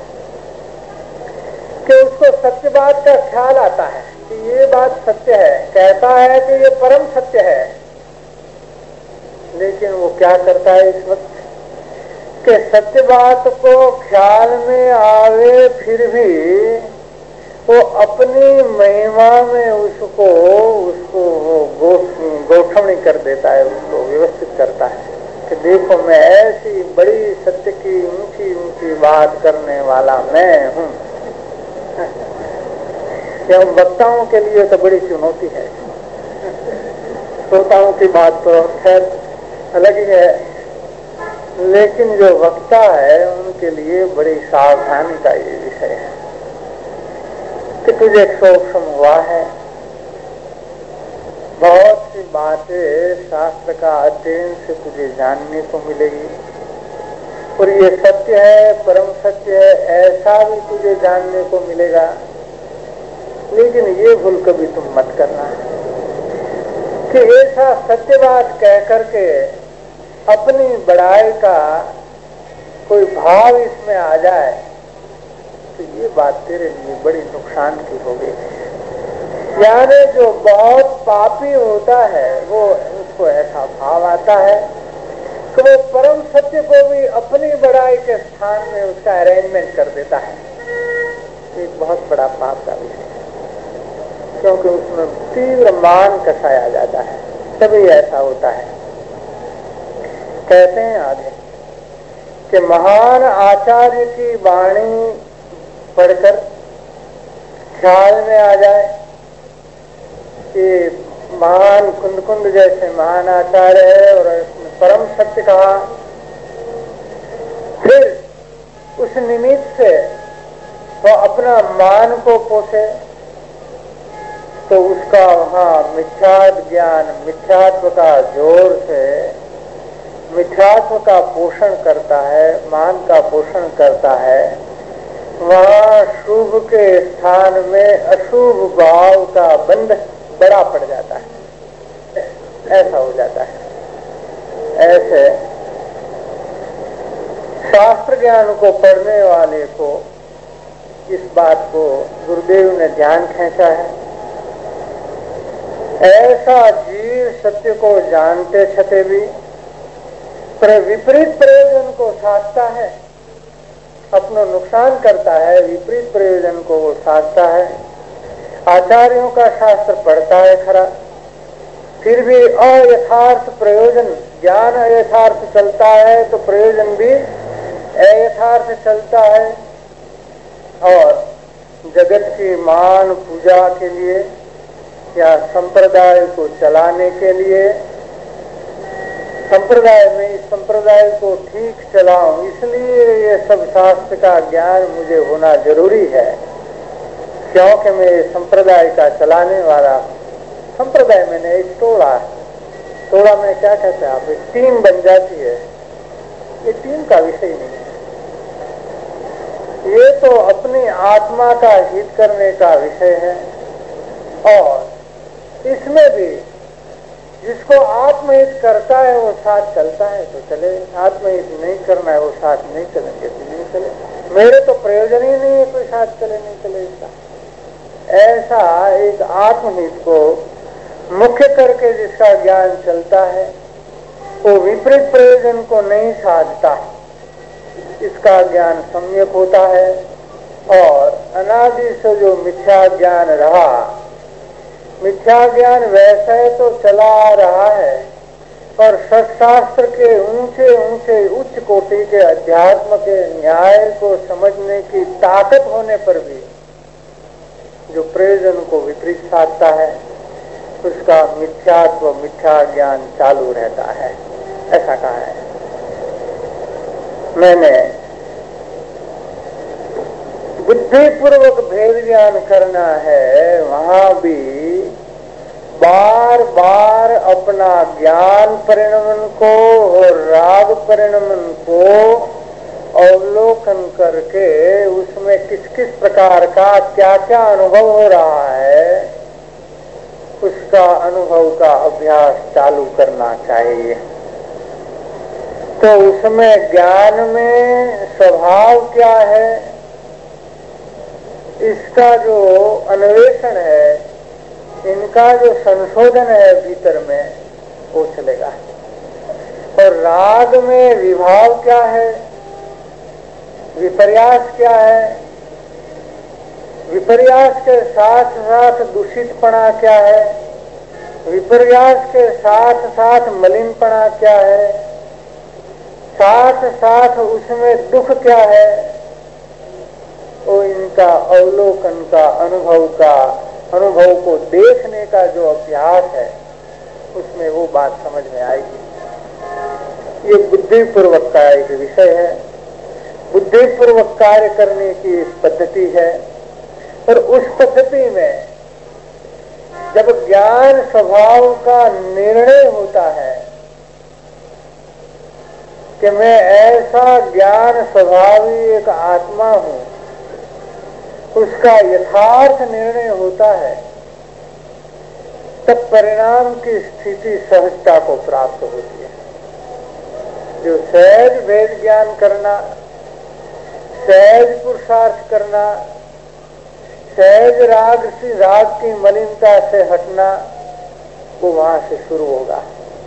कि उसको सत्य बात का ख्याल आता है कि ये बात सत्य है, कहता है कि ये परम सत्य है, लेकिन वो क्या करता है इस वक्त कि सत्य बात को ख्याल में आवे फिर भी वो अपनी महिमा में उसको उसको वो गोठवणी कर देता है, उसको व्यवस्थित करता है कि देखो मैं ऐसी बड़ी सत्य की ऊंची ऊंची बात करने वाला मैं हूँ। यह वक्ताओं के लिए तो बड़ी चुनौती है, श्रोताओं की बात तो खैर अलग ही है, लेकिन जो वक्ता है उनके लिए बड़ी सावधानी का ये विषय है कि तुझे सूक्ष्म हुआ है, बहुत सी बातें शास्त्र का अध्ययन से तुझे जानने को मिलेगी और ये सत्य है, परम सत्य है, ऐसा भी तुझे जानने को मिलेगा। लेकिन ये भूल कभी तुम मत करना कि ऐसा सत्य बात कह करके अपनी बड़ाई का कोई भाव इसमें आ जाए तो ये बात तेरे लिए बड़ी नुकसान की होगी। यानी जो बहुत पापी होता है वो उसको ऐसा भाव आता है कि वो परम सत्य को भी अपनी बड़ाई के स्थान में उसका अरेंजमेंट कर देता है। एक बहुत बड़ा पाप का विषय है, क्योंकि उसमें तीव्र मान कसाया जाता है, तभी ऐसा होता है। कहते हैं आगे कि महान आचार्य की वाणी पढ़कर ख्याल में आ जाए कि महान कुंद-कुंद जैसे महान आचार्य है और परम सत्य कहा, फिर उस निमित्त से वो अपना मान को पोषे, तो उसका वहाँ मिथ्यात्व ज्ञान, मिथ्यात्व का जोर से मिथ्यात्व का पोषण करता है, मान का पोषण करता है। वहाँ शुभ के स्थान में अशुभ भाव का बंध बड़ा पड़ जाता है, ऐसा हो जाता है। ऐसे शास्त्र ज्ञान को पढ़ने वाले को इस बात को गुरुदेव ने ध्यान खींचा है। ऐसा जीव सत्य को जानते छते भी पर विपरीत प्रयोजन को साधता है, अपना नुकसान करता है, विपरीत प्रयोजन को वो साधता है। आचार्यों का शास्त्र पढ़ता है खरा, फिर भी अयथार्थ प्रयोजन, ज्ञान अयथार्थ चलता है तो प्रयोजन भी अयथार्थ चलता है। और जगत की मान पूजा के लिए या संप्रदाय को चलाने के लिए, संप्रदाय में इस संप्रदाय को ठीक चलाऊं इसलिए ये सब शास्त्र का ज्ञान मुझे होना जरूरी है, क्योंकि मैं संप्रदाय का चलाने वाला। संप्रदाय में नहीं, टोला, टोला में क्या कहते हैं आप, एक टीम बन जाती है। ये टीम का विषय नहीं है, ये तो अपनी आत्मा का हित करने का विषय है। और इसमें भी जिसको आत्महित करता है वो साथ चलता है तो चले, आत्महित नहीं करना है वो साथ नहीं चलेंगे तो नहीं चले। मेरे तो प्रयोजन ही नहीं है कोई साथ चले नहीं चले इसका। ऐसा एक आत्महित को मुख्य करके जिसका ज्ञान चलता है वो विपरीत प्रयोजन को नहीं साधता, इसका ज्ञान सम्यक होता है। और अनादि से जो मिथ्या ज्ञान रहा, मिथ्या ज्ञान वैसे तो चला आ रहा है और सत्शास्त्र के ऊंचे ऊंचे उच्च कोटि के अध्यात्म के न्याय को समझने की ताकत होने पर भी जो प्रयोजन को विपरीत साधता है उसका मिथ्यात्व, मिथ्या ज्ञान चालू रहता है, ऐसा कहा है। मैंने बुद्धिपूर्वक भेद ज्ञान करना है, वहां भी बार बार अपना ज्ञान परिणमन को और राग परिणमन को अवलोकन करके उसमें किस किस प्रकार का क्या क्या अनुभव हो रहा है उसका अनुभव का अभ्यास चालू करना चाहिए। तो उसमें ज्ञान में स्वभाव क्या है इसका जो अन्वेषण है, इनका जो संशोधन है भीतर में वो चलेगा। और राग में विभाव क्या है, विपर्यास क्या है, विपर्यास के साथ साथ दूषितपना क्या है, विपर्यास के साथ साथ मलिनपना क्या है, साथ साथ उसमें दुख क्या है, वो इनका अवलोकन का, अनुभव का, अनुभव को देखने का जो अभ्यास है उसमें वो बात समझ में आएगी। ये बुद्धिपूर्वक का एक विषय है, बुद्धिपूर्वक कार्य करने की एक पद्धति है। और उस पद्धति में जब ज्ञान स्वभाव का निर्णय होता है कि मैं ऐसा ज्ञान स्वभावी एक आत्मा हूं, उसका यथार्थ निर्णय होता है, तब परिणाम की स्थिति सहजता को प्राप्त होती है। जो सहज भेद ज्ञान करना, सहज पुरुषार्थ करना, सहज राग सी राग की मलिनता से हटना वो वहां से शुरू होगा।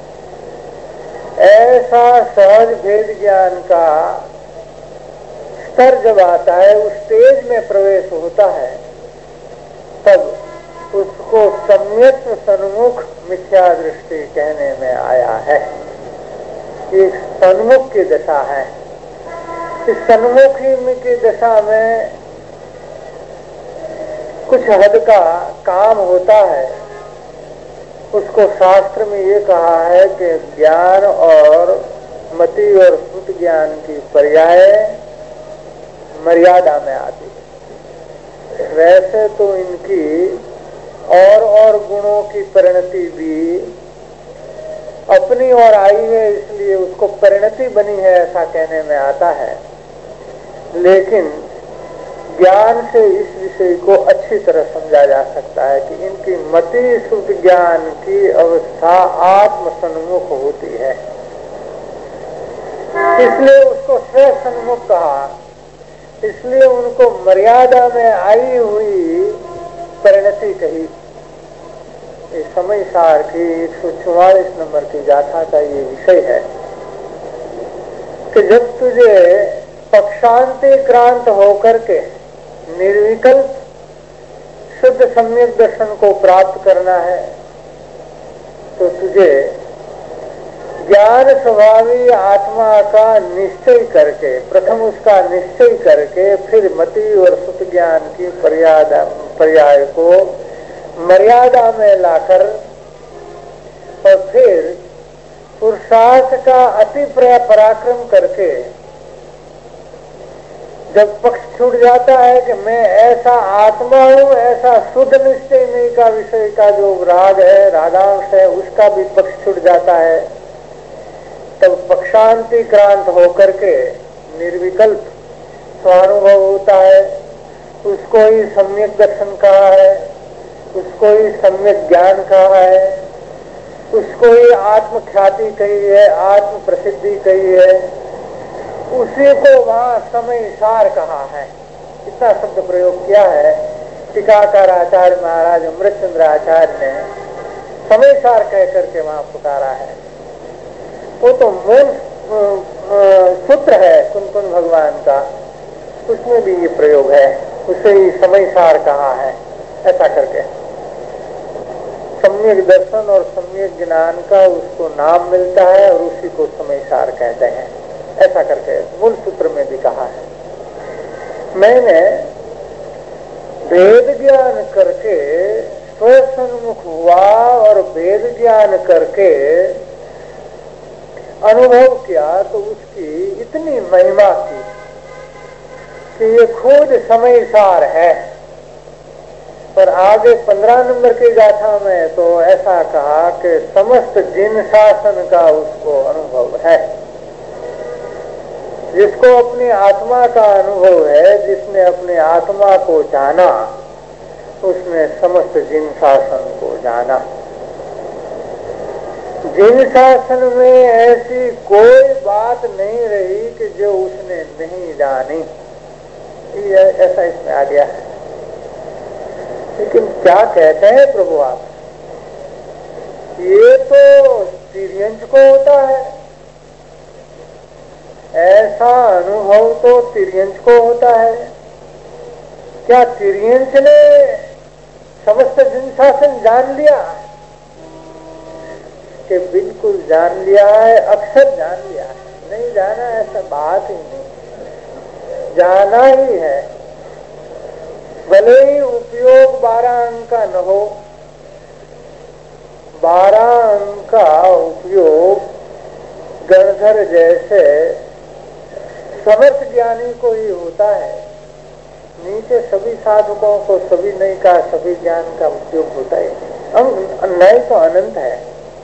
ऐसा सहज भेद ज्ञान का स्तर जब आता है, उस स्टेज में प्रवेश होता है, तब उसको सम्यक सन्मुख मिथ्या दृष्टि कहने में आया है। एक सन्मुख की दशा है। इस सन्मुखी की दशा में कुछ हद का काम होता है। उसको शास्त्र में ये कहा है कि ज्ञान और मति और श्रुत ज्ञान की पर्याय मर्यादा में आती है। वैसे तो इनकी और और गुणों की परिणति भी अपनी ओर आई है, इसलिए उसको परिणति बनी है ऐसा कहने में आता है। लेकिन ज्ञान से इस विषय को अच्छी तरह समझा जा सकता है कि इनकी मति शुद्ध ज्ञान की अवस्था आत्म सन्मुख होती है, इसलिए उसको स्व सन्मुख कहा। इसलिए उनको मर्यादा में आई हुई परिणति कही। इस समय सार की एक सौ चौवालीस नंबर की गाथा का ये विषय है कि जब तुझे पक्षांति क्रांत होकर के निर्विकल्प शुद्ध सम्यक दर्शन को प्राप्त करना है, तो तुझे ज्ञान स्वभावी आत्मा का निश्चय करके, प्रथम उसका निश्चय करके, फिर मति और सुत ज्ञान की पर्यादा पर्याय को मर्यादा में लाकर और फिर पुरुषार्थ का अति पराक्रम करके जब पक्ष छूट जाता है कि मैं ऐसा आत्मा हूं, ऐसा शुद्ध निश्चय नहीं का विषय का जो राग है, रागांश है, उसका भी पक्ष छूट जाता है, तब पक्षांति क्रांत होकर के निर्विकल्प स्वानुभव होता है। उसको ही सम्यक दर्शन कहा है, उसको ही सम्यक ज्ञान कहा है, उसको ही आत्म ख्याति कही है, आत्म प्रसिद्धि कही है, उसी को वहां समय सार कहा है। इतना शब्द प्रयोग किया है। टीकाकार आचार्य महाराज अमृतचंद्र आचार्य ने समय सार कह करके वहां पुकारा है। वो तो मूल सूत्र है कुन-कुन भगवान का, उसमें भी ये प्रयोग है, उसे ही समय सार कहा है। ऐसा करके सम्यक दर्शन और सम्यक ज्ञान का उसको नाम मिलता है और उसी को समय सार कहते हैं। ऐसा करके मूल सूत्र में भी कहा है। मैंने वेद ज्ञान करके स्वसन्मुख हुआ और वेद ज्ञान करके अनुभव किया तो उसकी इतनी महिमा की कि ये खुद समय सार है। पर आगे पंद्रह नंबर की गाथा में तो ऐसा कहा कि समस्त जिन शासन का उसको अनुभव है। जिसको अपनी आत्मा का अनुभव है, जिसने अपनी आत्मा को जाना, उसने समस्त जिन शासन को जाना। जिन शासन में ऐसी कोई बात नहीं रही कि जो उसने नहीं जानी, ऐसा इसमें आ गया है। लेकिन क्या कहते हैं प्रभु आप, ये तो तिर्यंच को होता है, ऐसा अनुभव तो तिर्यंच को होता है। क्या तिर्यंच ने समस्त जिन शासन जान लिया? कि बिल्कुल जान लिया है, अक्सर जान लिया है, नहीं जाना ऐसा बात ही नहीं, जाना ही है। भले ही उपयोग बारह अंक का न हो, बारह अंक का उपयोग गणधर जैसे समर्थ ज्ञानी को ही होता है। नीचे सभी साधकों को सभी नई का सभी ज्ञान का उपयोग होता है। हम नए तो अनंत है,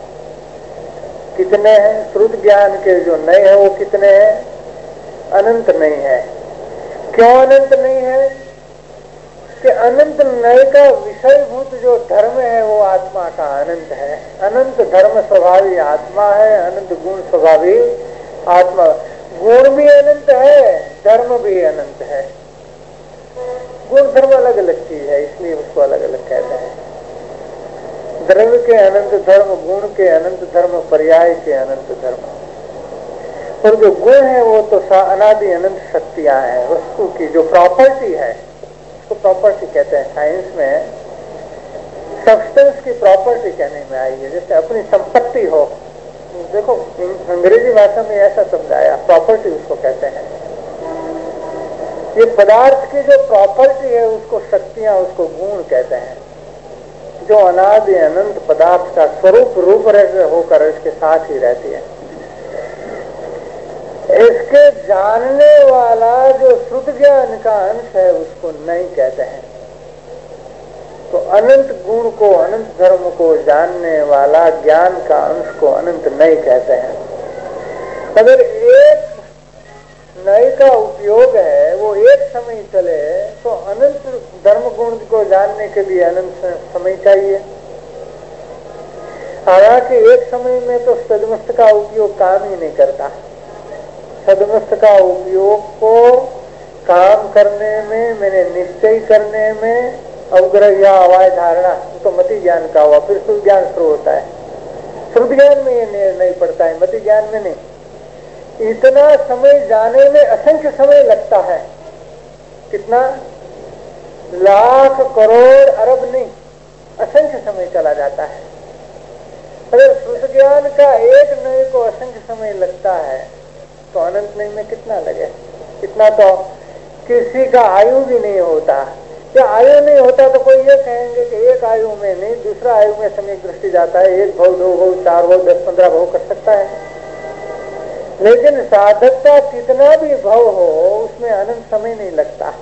कितने हैं? श्रुत ज्ञान के जो नए हैं वो कितने हैं? अनंत नहीं है। क्यों अनंत नहीं है? कि अनंत नए का विषयभूत जो धर्म है वो आत्मा का अनंत है। अनंत धर्म स्वभावी आत्मा है, अनंत गुण स्वभावी आत्मा। गुण भी अनंत है, धर्म भी अनंत है। गुण धर्म अलग अलग चीज है, इसलिए उसको अलग अलग कहते हैं। द्रव्य के अनंत धर्म, गुण के अनंत धर्म, पर्याय के अनंत धर्म। और जो गुण है वो तो अनादि अनंत शक्तियां हैं, वस्तु की जो प्रॉपर्टी है उसको प्रॉपर्टी कहते हैं। साइंस में सब्सटेंस की प्रॉपर्टी कहने में आई है, जैसे अपनी संपत्ति हो। देखो अंग्रेजी भाषा में ऐसा शब्द आया, प्रॉपर्टी उसको कहते हैं। ये पदार्थ की जो प्रॉपर्टी है उसको शक्तियां, उसको गुण कहते हैं। जो अनादि अनंत पदार्थ का स्वरूप रूप होकर इसके साथ ही रहती है। इसके जानने वाला जो शुद्ध ज्ञान का अंश है उसको नहीं कहते हैं। तो अनंत गुण को, अनंत धर्म को जानने वाला ज्ञान का अंश को अनंत नहीं कहते हैं। अगर एक नई का उपयोग है वो एक समय चले तो अनंत धर्म गुण को जानने के लिए अनंत समय चाहिए। हालांकि एक समय में तो सदमस्त का उपयोग काम ही नहीं करता। सदमस्त का उपयोग को काम करने में, मैंने निश्चय करने में, अवग्रह या अवाय धारणा तो मति ज्ञान का हुआ, फिर शुद्ध ज्ञान शुरू होता है। शुद्ध ज्ञान में ये नहीं पड़ता है, मति ज्ञान में नहीं। इतना समय जाने में असंख्य समय लगता है। कितना? लाख करोड़ अरब नहीं, असंख्य समय चला जाता है। अगर शुद्ध ज्ञान का एक नए को असंख्य समय लगता है तो अनंत नए में कितना लगे? इतना तो किसी का आयु भी नहीं होता। या आयु नहीं होता तो कोई ये कहेंगे कि एक आयु में नहीं, दूसरा आयु में समय दृष्टि जाता है, एक भव, दो भव, चार भव, दस पंद्रह भव कर सकता है। लेकिन साधक का कितना भी भव हो उसमें अनंत समय नहीं लगता।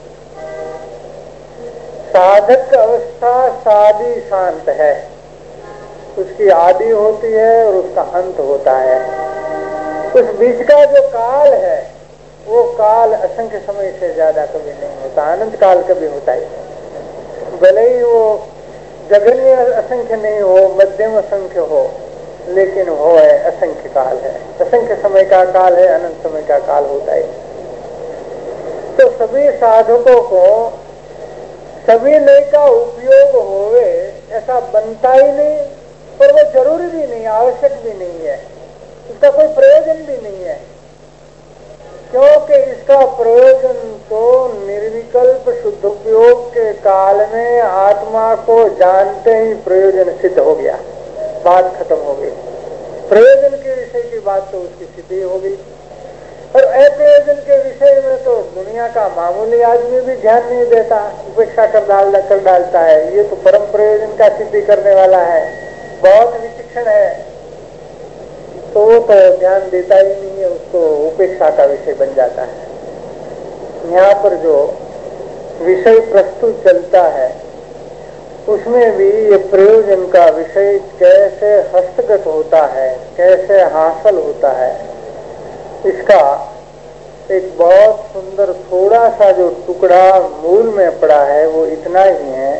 साधक का अवस्था सादी शांत है, उसकी आदि होती है और उसका अंत होता है। उस बीच का जो काल है वो काल असंख्य समय से ज्यादा कभी नहीं होता, अनंत काल कभी होता है। भले ही वो जघन्य असंख्य नहीं हो, मध्यम असंख्य हो, लेकिन वो है असंख्य काल है। असंख्य समय का काल है, अनंत समय का काल होता है। तो सभी साधकों को सभी नए का उपयोग होवे ऐसा बनता ही नहीं, पर वो जरूरी भी नहीं, आवश्यक भी नहीं है, इसका कोई प्रयोजन भी नहीं है। क्योंकि इसका प्रयोजन तो निर्विकल्प शुद्ध उपयोग के काल में आत्मा को जानते ही प्रयोजन सिद्ध हो गया, बात खत्म हो गई। प्रयोजन के विषय की बात तो उसकी सिद्धि हो गई। और अप्रयोजन के विषय में तो दुनिया का मामूली आदमी भी ध्यान नहीं देता, उपेक्षा कर डाल कर डालता है। ये तो परम प्रयोजन का सिद्धि करने वाला है, बहुत विचक्षण है, तो वो तो ध्यान देता ही नहीं है, उसको उपेक्षा का विषय बन जाता है। यहाँ पर जो विषय प्रस्तुत चलता है उसमें भी ये प्रयोजन का विषय कैसे हस्तगत होता है, कैसे हासिल होता है, इसका एक बहुत सुंदर थोड़ा सा जो टुकड़ा मूल में पड़ा है वो इतना ही है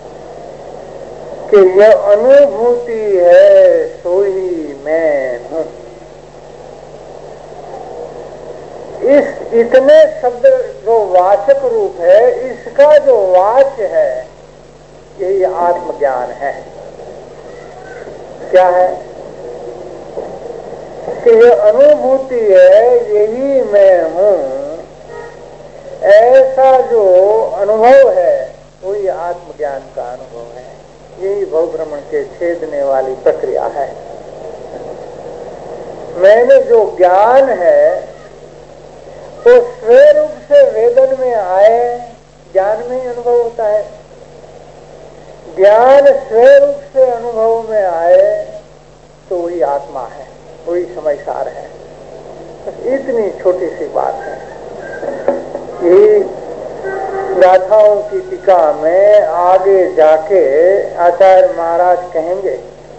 कि यह अनुभूति है सोई मैं हूं। इस इतने शब्द जो वाचक रूप है, इसका जो वाच्य है यही आत्मज्ञान है। क्या है कि यह अनुभूति है, यही मैं हूं, ऐसा जो अनुभव है वही आत्मज्ञान का अनुभव है। यही भव भ्रमण के छेदने वाली प्रक्रिया है। मैंने जो ज्ञान है तो स्वयं रूप से वेदन में आए, ज्ञान में ही अनुभव होता है। ज्ञान स्वयं रूप से अनुभव में आए तो वही आत्मा है, वही समयसार है। इतनी छोटी सी बात है। यही गाथाओं की टीका में आगे जाके आचार्य महाराज कहेंगे।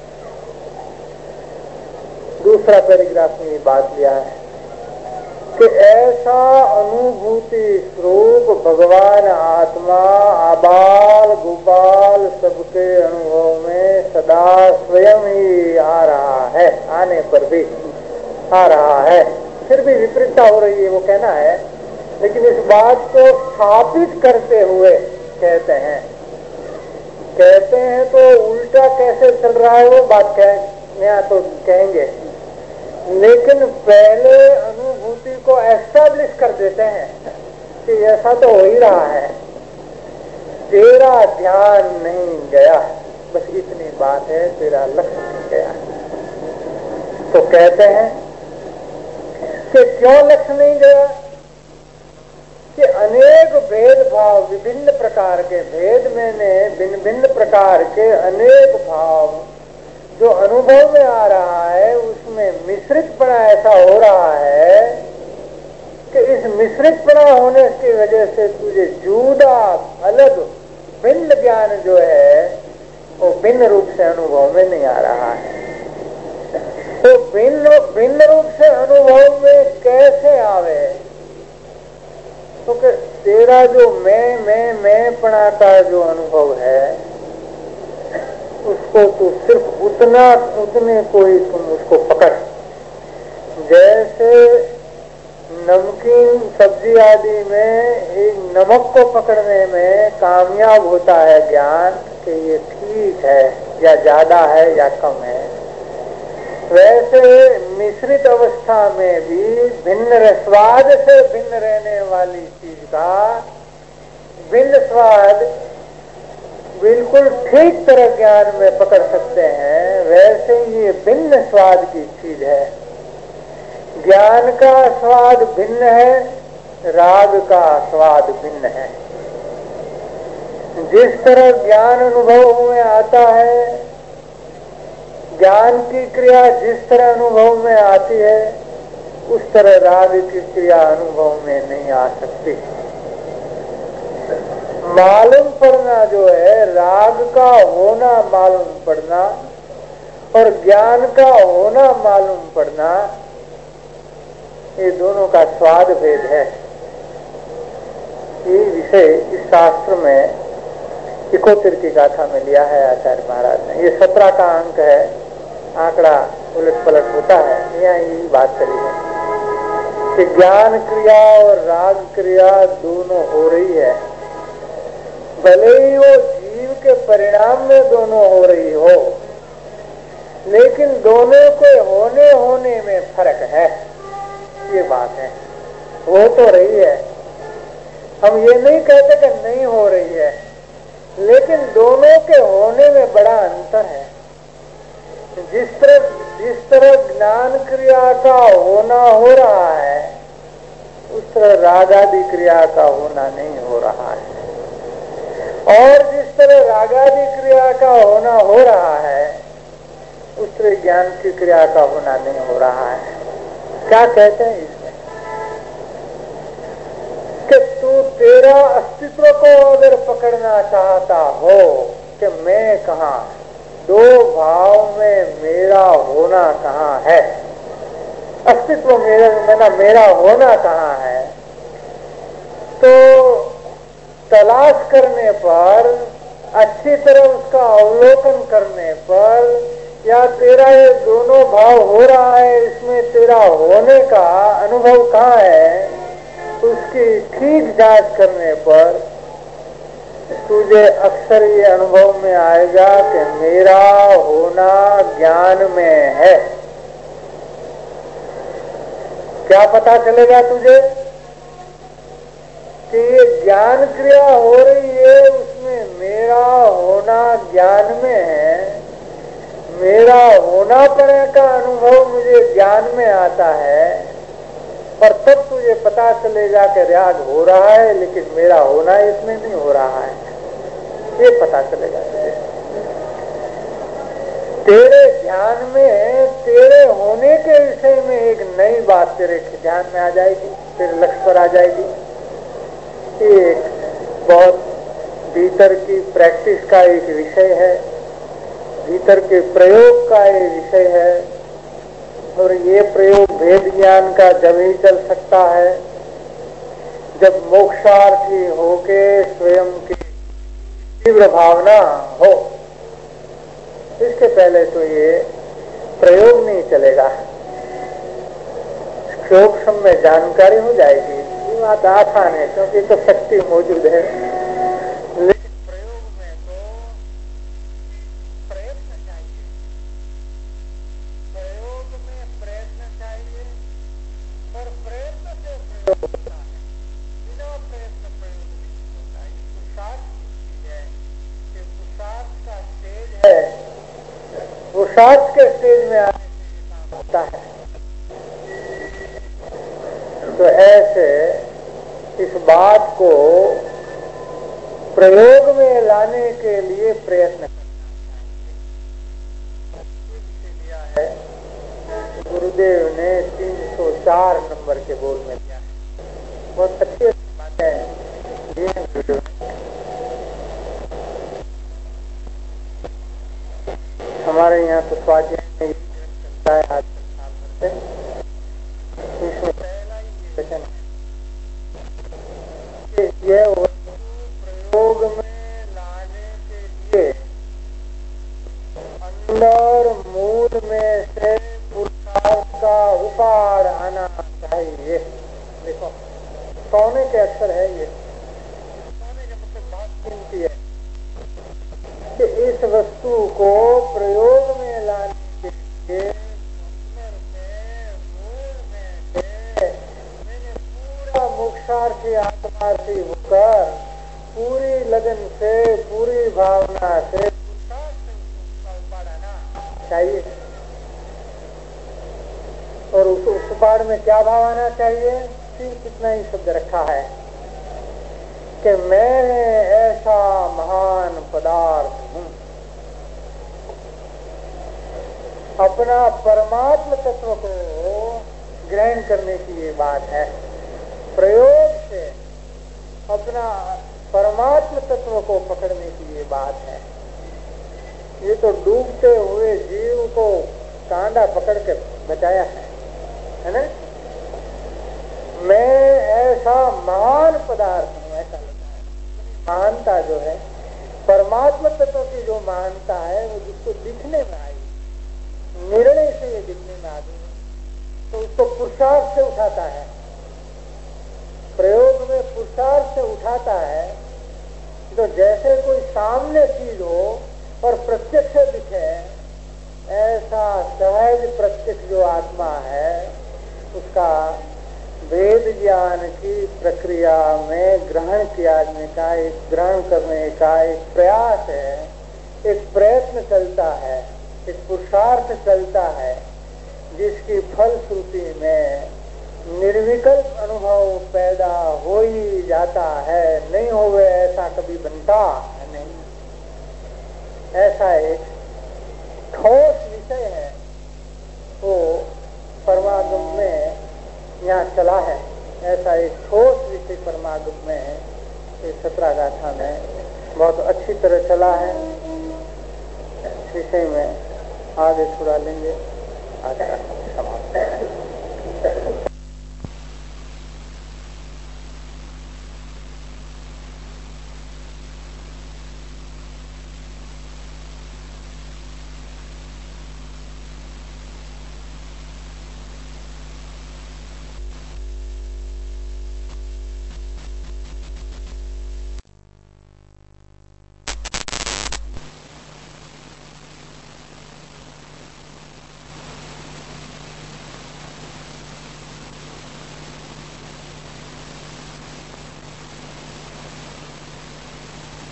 दूसरा पैराग्राफ में ये बात लिया है कि ऐसा अनुभूति स्वरूप भगवान आत्मा आबाल गोपाल सबके अनुभव में सदा स्वयं ही आ रहा है, आने पर भी आ रहा है। फिर भी विपरीतता हो रही है। वो कहना है लेकिन इस बात को स्थापित करते हुए कहते हैं कहते हैं तो उल्टा कैसे चल रहा है वो बात कह यहाँ तो कहेंगे, लेकिन पहले अनुभूति को एस्टैब्लिश कर देते हैं कि ऐसा तो हो ही रहा है, तेरा ध्यान नहीं गया, बस इतनी बात है, तेरा लक्ष्य नहीं गया। तो कहते हैं कि क्यों लक्ष्य नहीं गया? कि अनेक भेदभाव, विभिन्न प्रकार के भेद में ने भिन्न भिन्न प्रकार के अनेक भाव जो अनुभव में आ रहा है, उसमें मिश्रितपना ऐसा हो रहा है कि इस मिश्रितपना होने की वजह से तुझे जुदा अलग भिन्न ज्ञान जो है वो भिन्न रूप से अनुभव में नहीं आ रहा है। तो भिन्न भिन्न रूप से अनुभव में कैसे आवे? तो कि तेरा जो मैं मैं मैं पना का जो अनुभव है उसको तू सिर्फ उतना उतने को ही तुम उसको पकड़। जैसे नमकीन सब्जी आदि में एक नमक को पकड़ने में कामयाब होता है ज्ञान कि ये ठीक है या ज्यादा है या कम है, वैसे मिश्रित अवस्था में भी भिन्न स्वाद से भिन्न रहने वाली चीज का भिन्न स्वाद बिल्कुल ठीक तरह ज्ञान में पकड़ सकते हैं। वैसे ये भिन्न स्वाद की चीज है। ज्ञान का स्वाद भिन्न है, राग का स्वाद भिन्न है। जिस तरह ज्ञान अनुभव में आता है, ज्ञान की क्रिया जिस तरह अनुभव में आती है, उस तरह राग की क्रिया अनुभव में नहीं आ सकती। मालूम पड़ना जो है, राग का होना मालूम पड़ना और ज्ञान का होना मालूम पड़ना, ये दोनों का स्वाद भेद है। ये विषय इस शास्त्र में इकोतिर की गाथा में लिया है आचार्य महाराज ने। ये सत्रह का अंक है, आंकड़ा उलट पलट होता है, यहाँ यही बात चली है कि ज्ञान क्रिया और राग क्रिया दोनों हो रही है। भले ही वो जीव के परिणाम में दोनों हो रही हो, लेकिन दोनों के होने होने में फर्क है। ये बात है, हो तो रही है, हम ये नहीं कहते कि नहीं हो रही है, लेकिन दोनों के होने में बड़ा अंतर है। जिस तरह जिस तरह ज्ञान क्रिया का होना हो रहा है, उस तरह राग आदि क्रिया का होना नहीं हो रहा है। और जिस तरह राग आदि क्रिया का होना हो रहा है, उस तरह ज्ञान की क्रिया का होना नहीं हो रहा है। क्या कहते हैं इसमें? कि तू तेरा अस्तित्व को अगर पकड़ना चाहता हो कि मैं कहाँ, दो भाव में मेरा होना कहाँ है, अस्तित्व मेरा मेरा मेरा होना कहाँ है, तो तलाश करने पर, अच्छी तरह उसका अवलोकन करने पर, या तेरा ये दोनों भाव हो रहा है, इसमें तेरा होने का अनुभव कहाँ है, उसकी ठीक जांच करने पर तुझे अक्सर ये अनुभव में आएगा कि मेरा होना ज्ञान में है। क्या पता चलेगा तुझे? कि ये ज्ञान क्रिया हो रही है, उसमें मेरा होना ज्ञान में है, मेरा होना पने का अनुभव मुझे ज्ञान में आता है, और तब तुझे पता चलेगा कि राग हो रहा है, लेकिन मेरा होना इसमें नहीं हो रहा है। ये पता चलेगा तुझे। तेरे ध्यान में तेरे होने के विषय में एक नई बात तेरे ध्यान में आ जाएगी, तेरे लक्ष्य पर आ जाएगी। ये एक बहुत भीतर की प्रैक्टिस का एक विषय है, भीतर के प्रयोग का एक विषय है, और ये प्रयोग भेद ज्ञान का जब ही चल सकता है जब मोक्षार्थी होके स्वयं की तीव्र भावना हो। इसके पहले तो ये प्रयोग नहीं चलेगा। सूक्ष्म में जानकारी हो जाएगी, बात आसान है क्योंकि तो शक्ति मौजूद है, लेकिन प्रयोग में तो प्रयत्न चाहिए, प्रयोग में प्रयत्न चाहिए और प्रयत्न से प्रयोग होता है, बिना प्रयत्न प्रयोग नहीं होता है। पुरुषार्थ की है कि पुरुषार्थ का स्टेज है, पुरुषार्थ के स्टेज में आने से काम होता है। तो ऐसे इस बात को प्रयोग में लाने के लिए प्रयत्न करना है। गुरुदेव ने तीन सौ चार नंबर के बोर्ड में दिया है। बहुत अच्छी बातें दी हैं गुरुदेव ने। हमारे यहाँ तो स्वाध्याय में चलता है आज से, इसमें पहला ही वचन है कि यह वस्तु प्रयोग में लाने के लिए अंदर मूल में से पुरुषार्थ का उपाड़ आना चाहिए। देखो सोने के अक्षर है ये, सोने का मतलब बहुत कीमती है कि इस वस्तु को प्रयोग में लाने के लिए मोक्षार्थी आत्मार्थी होकर पूरी लगन से, पूरी भावना से उपाड़ना चाहिए। और उस उपाड़ में क्या भाव आना चाहिए? सिर्फ इतना ही शब्द रखा है कि मैं ऐसा महान पदार्थ हूं। अपना परमात्म तत्व को ग्रहण करने की ये बात है। प्रयोग से अपना परमात्म तत्व को पकड़ने की ये बात है। ये तो डूबते हुए जीव को कांडा पकड़ के बचाया है, है ना? मैं ऐसा महान पदार्थ हूं, ऐसा लगता है। महानता जो है, परमात्म तत्व की जो महानता है वो जिसको दिखने में आई, निर्णय से ये दिखने में आ गई, तो उसको पुरुषार्थ से उठाता है। प्रयोग में पुरुषार्थ से उठाता है। तो जैसे कोई सामने चीज हो और प्रत्यक्ष दिखे, ऐसा सहज प्रत्यक्ष जो आत्मा है उसका वेद ज्ञान की प्रक्रिया में ग्रहण किया जाने का, एक ग्रहण करने का एक प्रयास है, एक प्रयत्न चलता है, एक पुरुषार्थ चलता है, जिसकी फलश्रुति में निर्विकल्प अनुभव पैदा हो ही जाता है। नहीं होवे ऐसा कभी बनता नहीं। ऐसा एक ठोस विषय है वो परमागम में यहाँ चला है। ऐसा एक ठोस विषय परमागम में इस सत्रह गाथा में बहुत अच्छी तरह चला है। इस विषय में आगे छुड़ा लेंगे। आगे समाप्त है।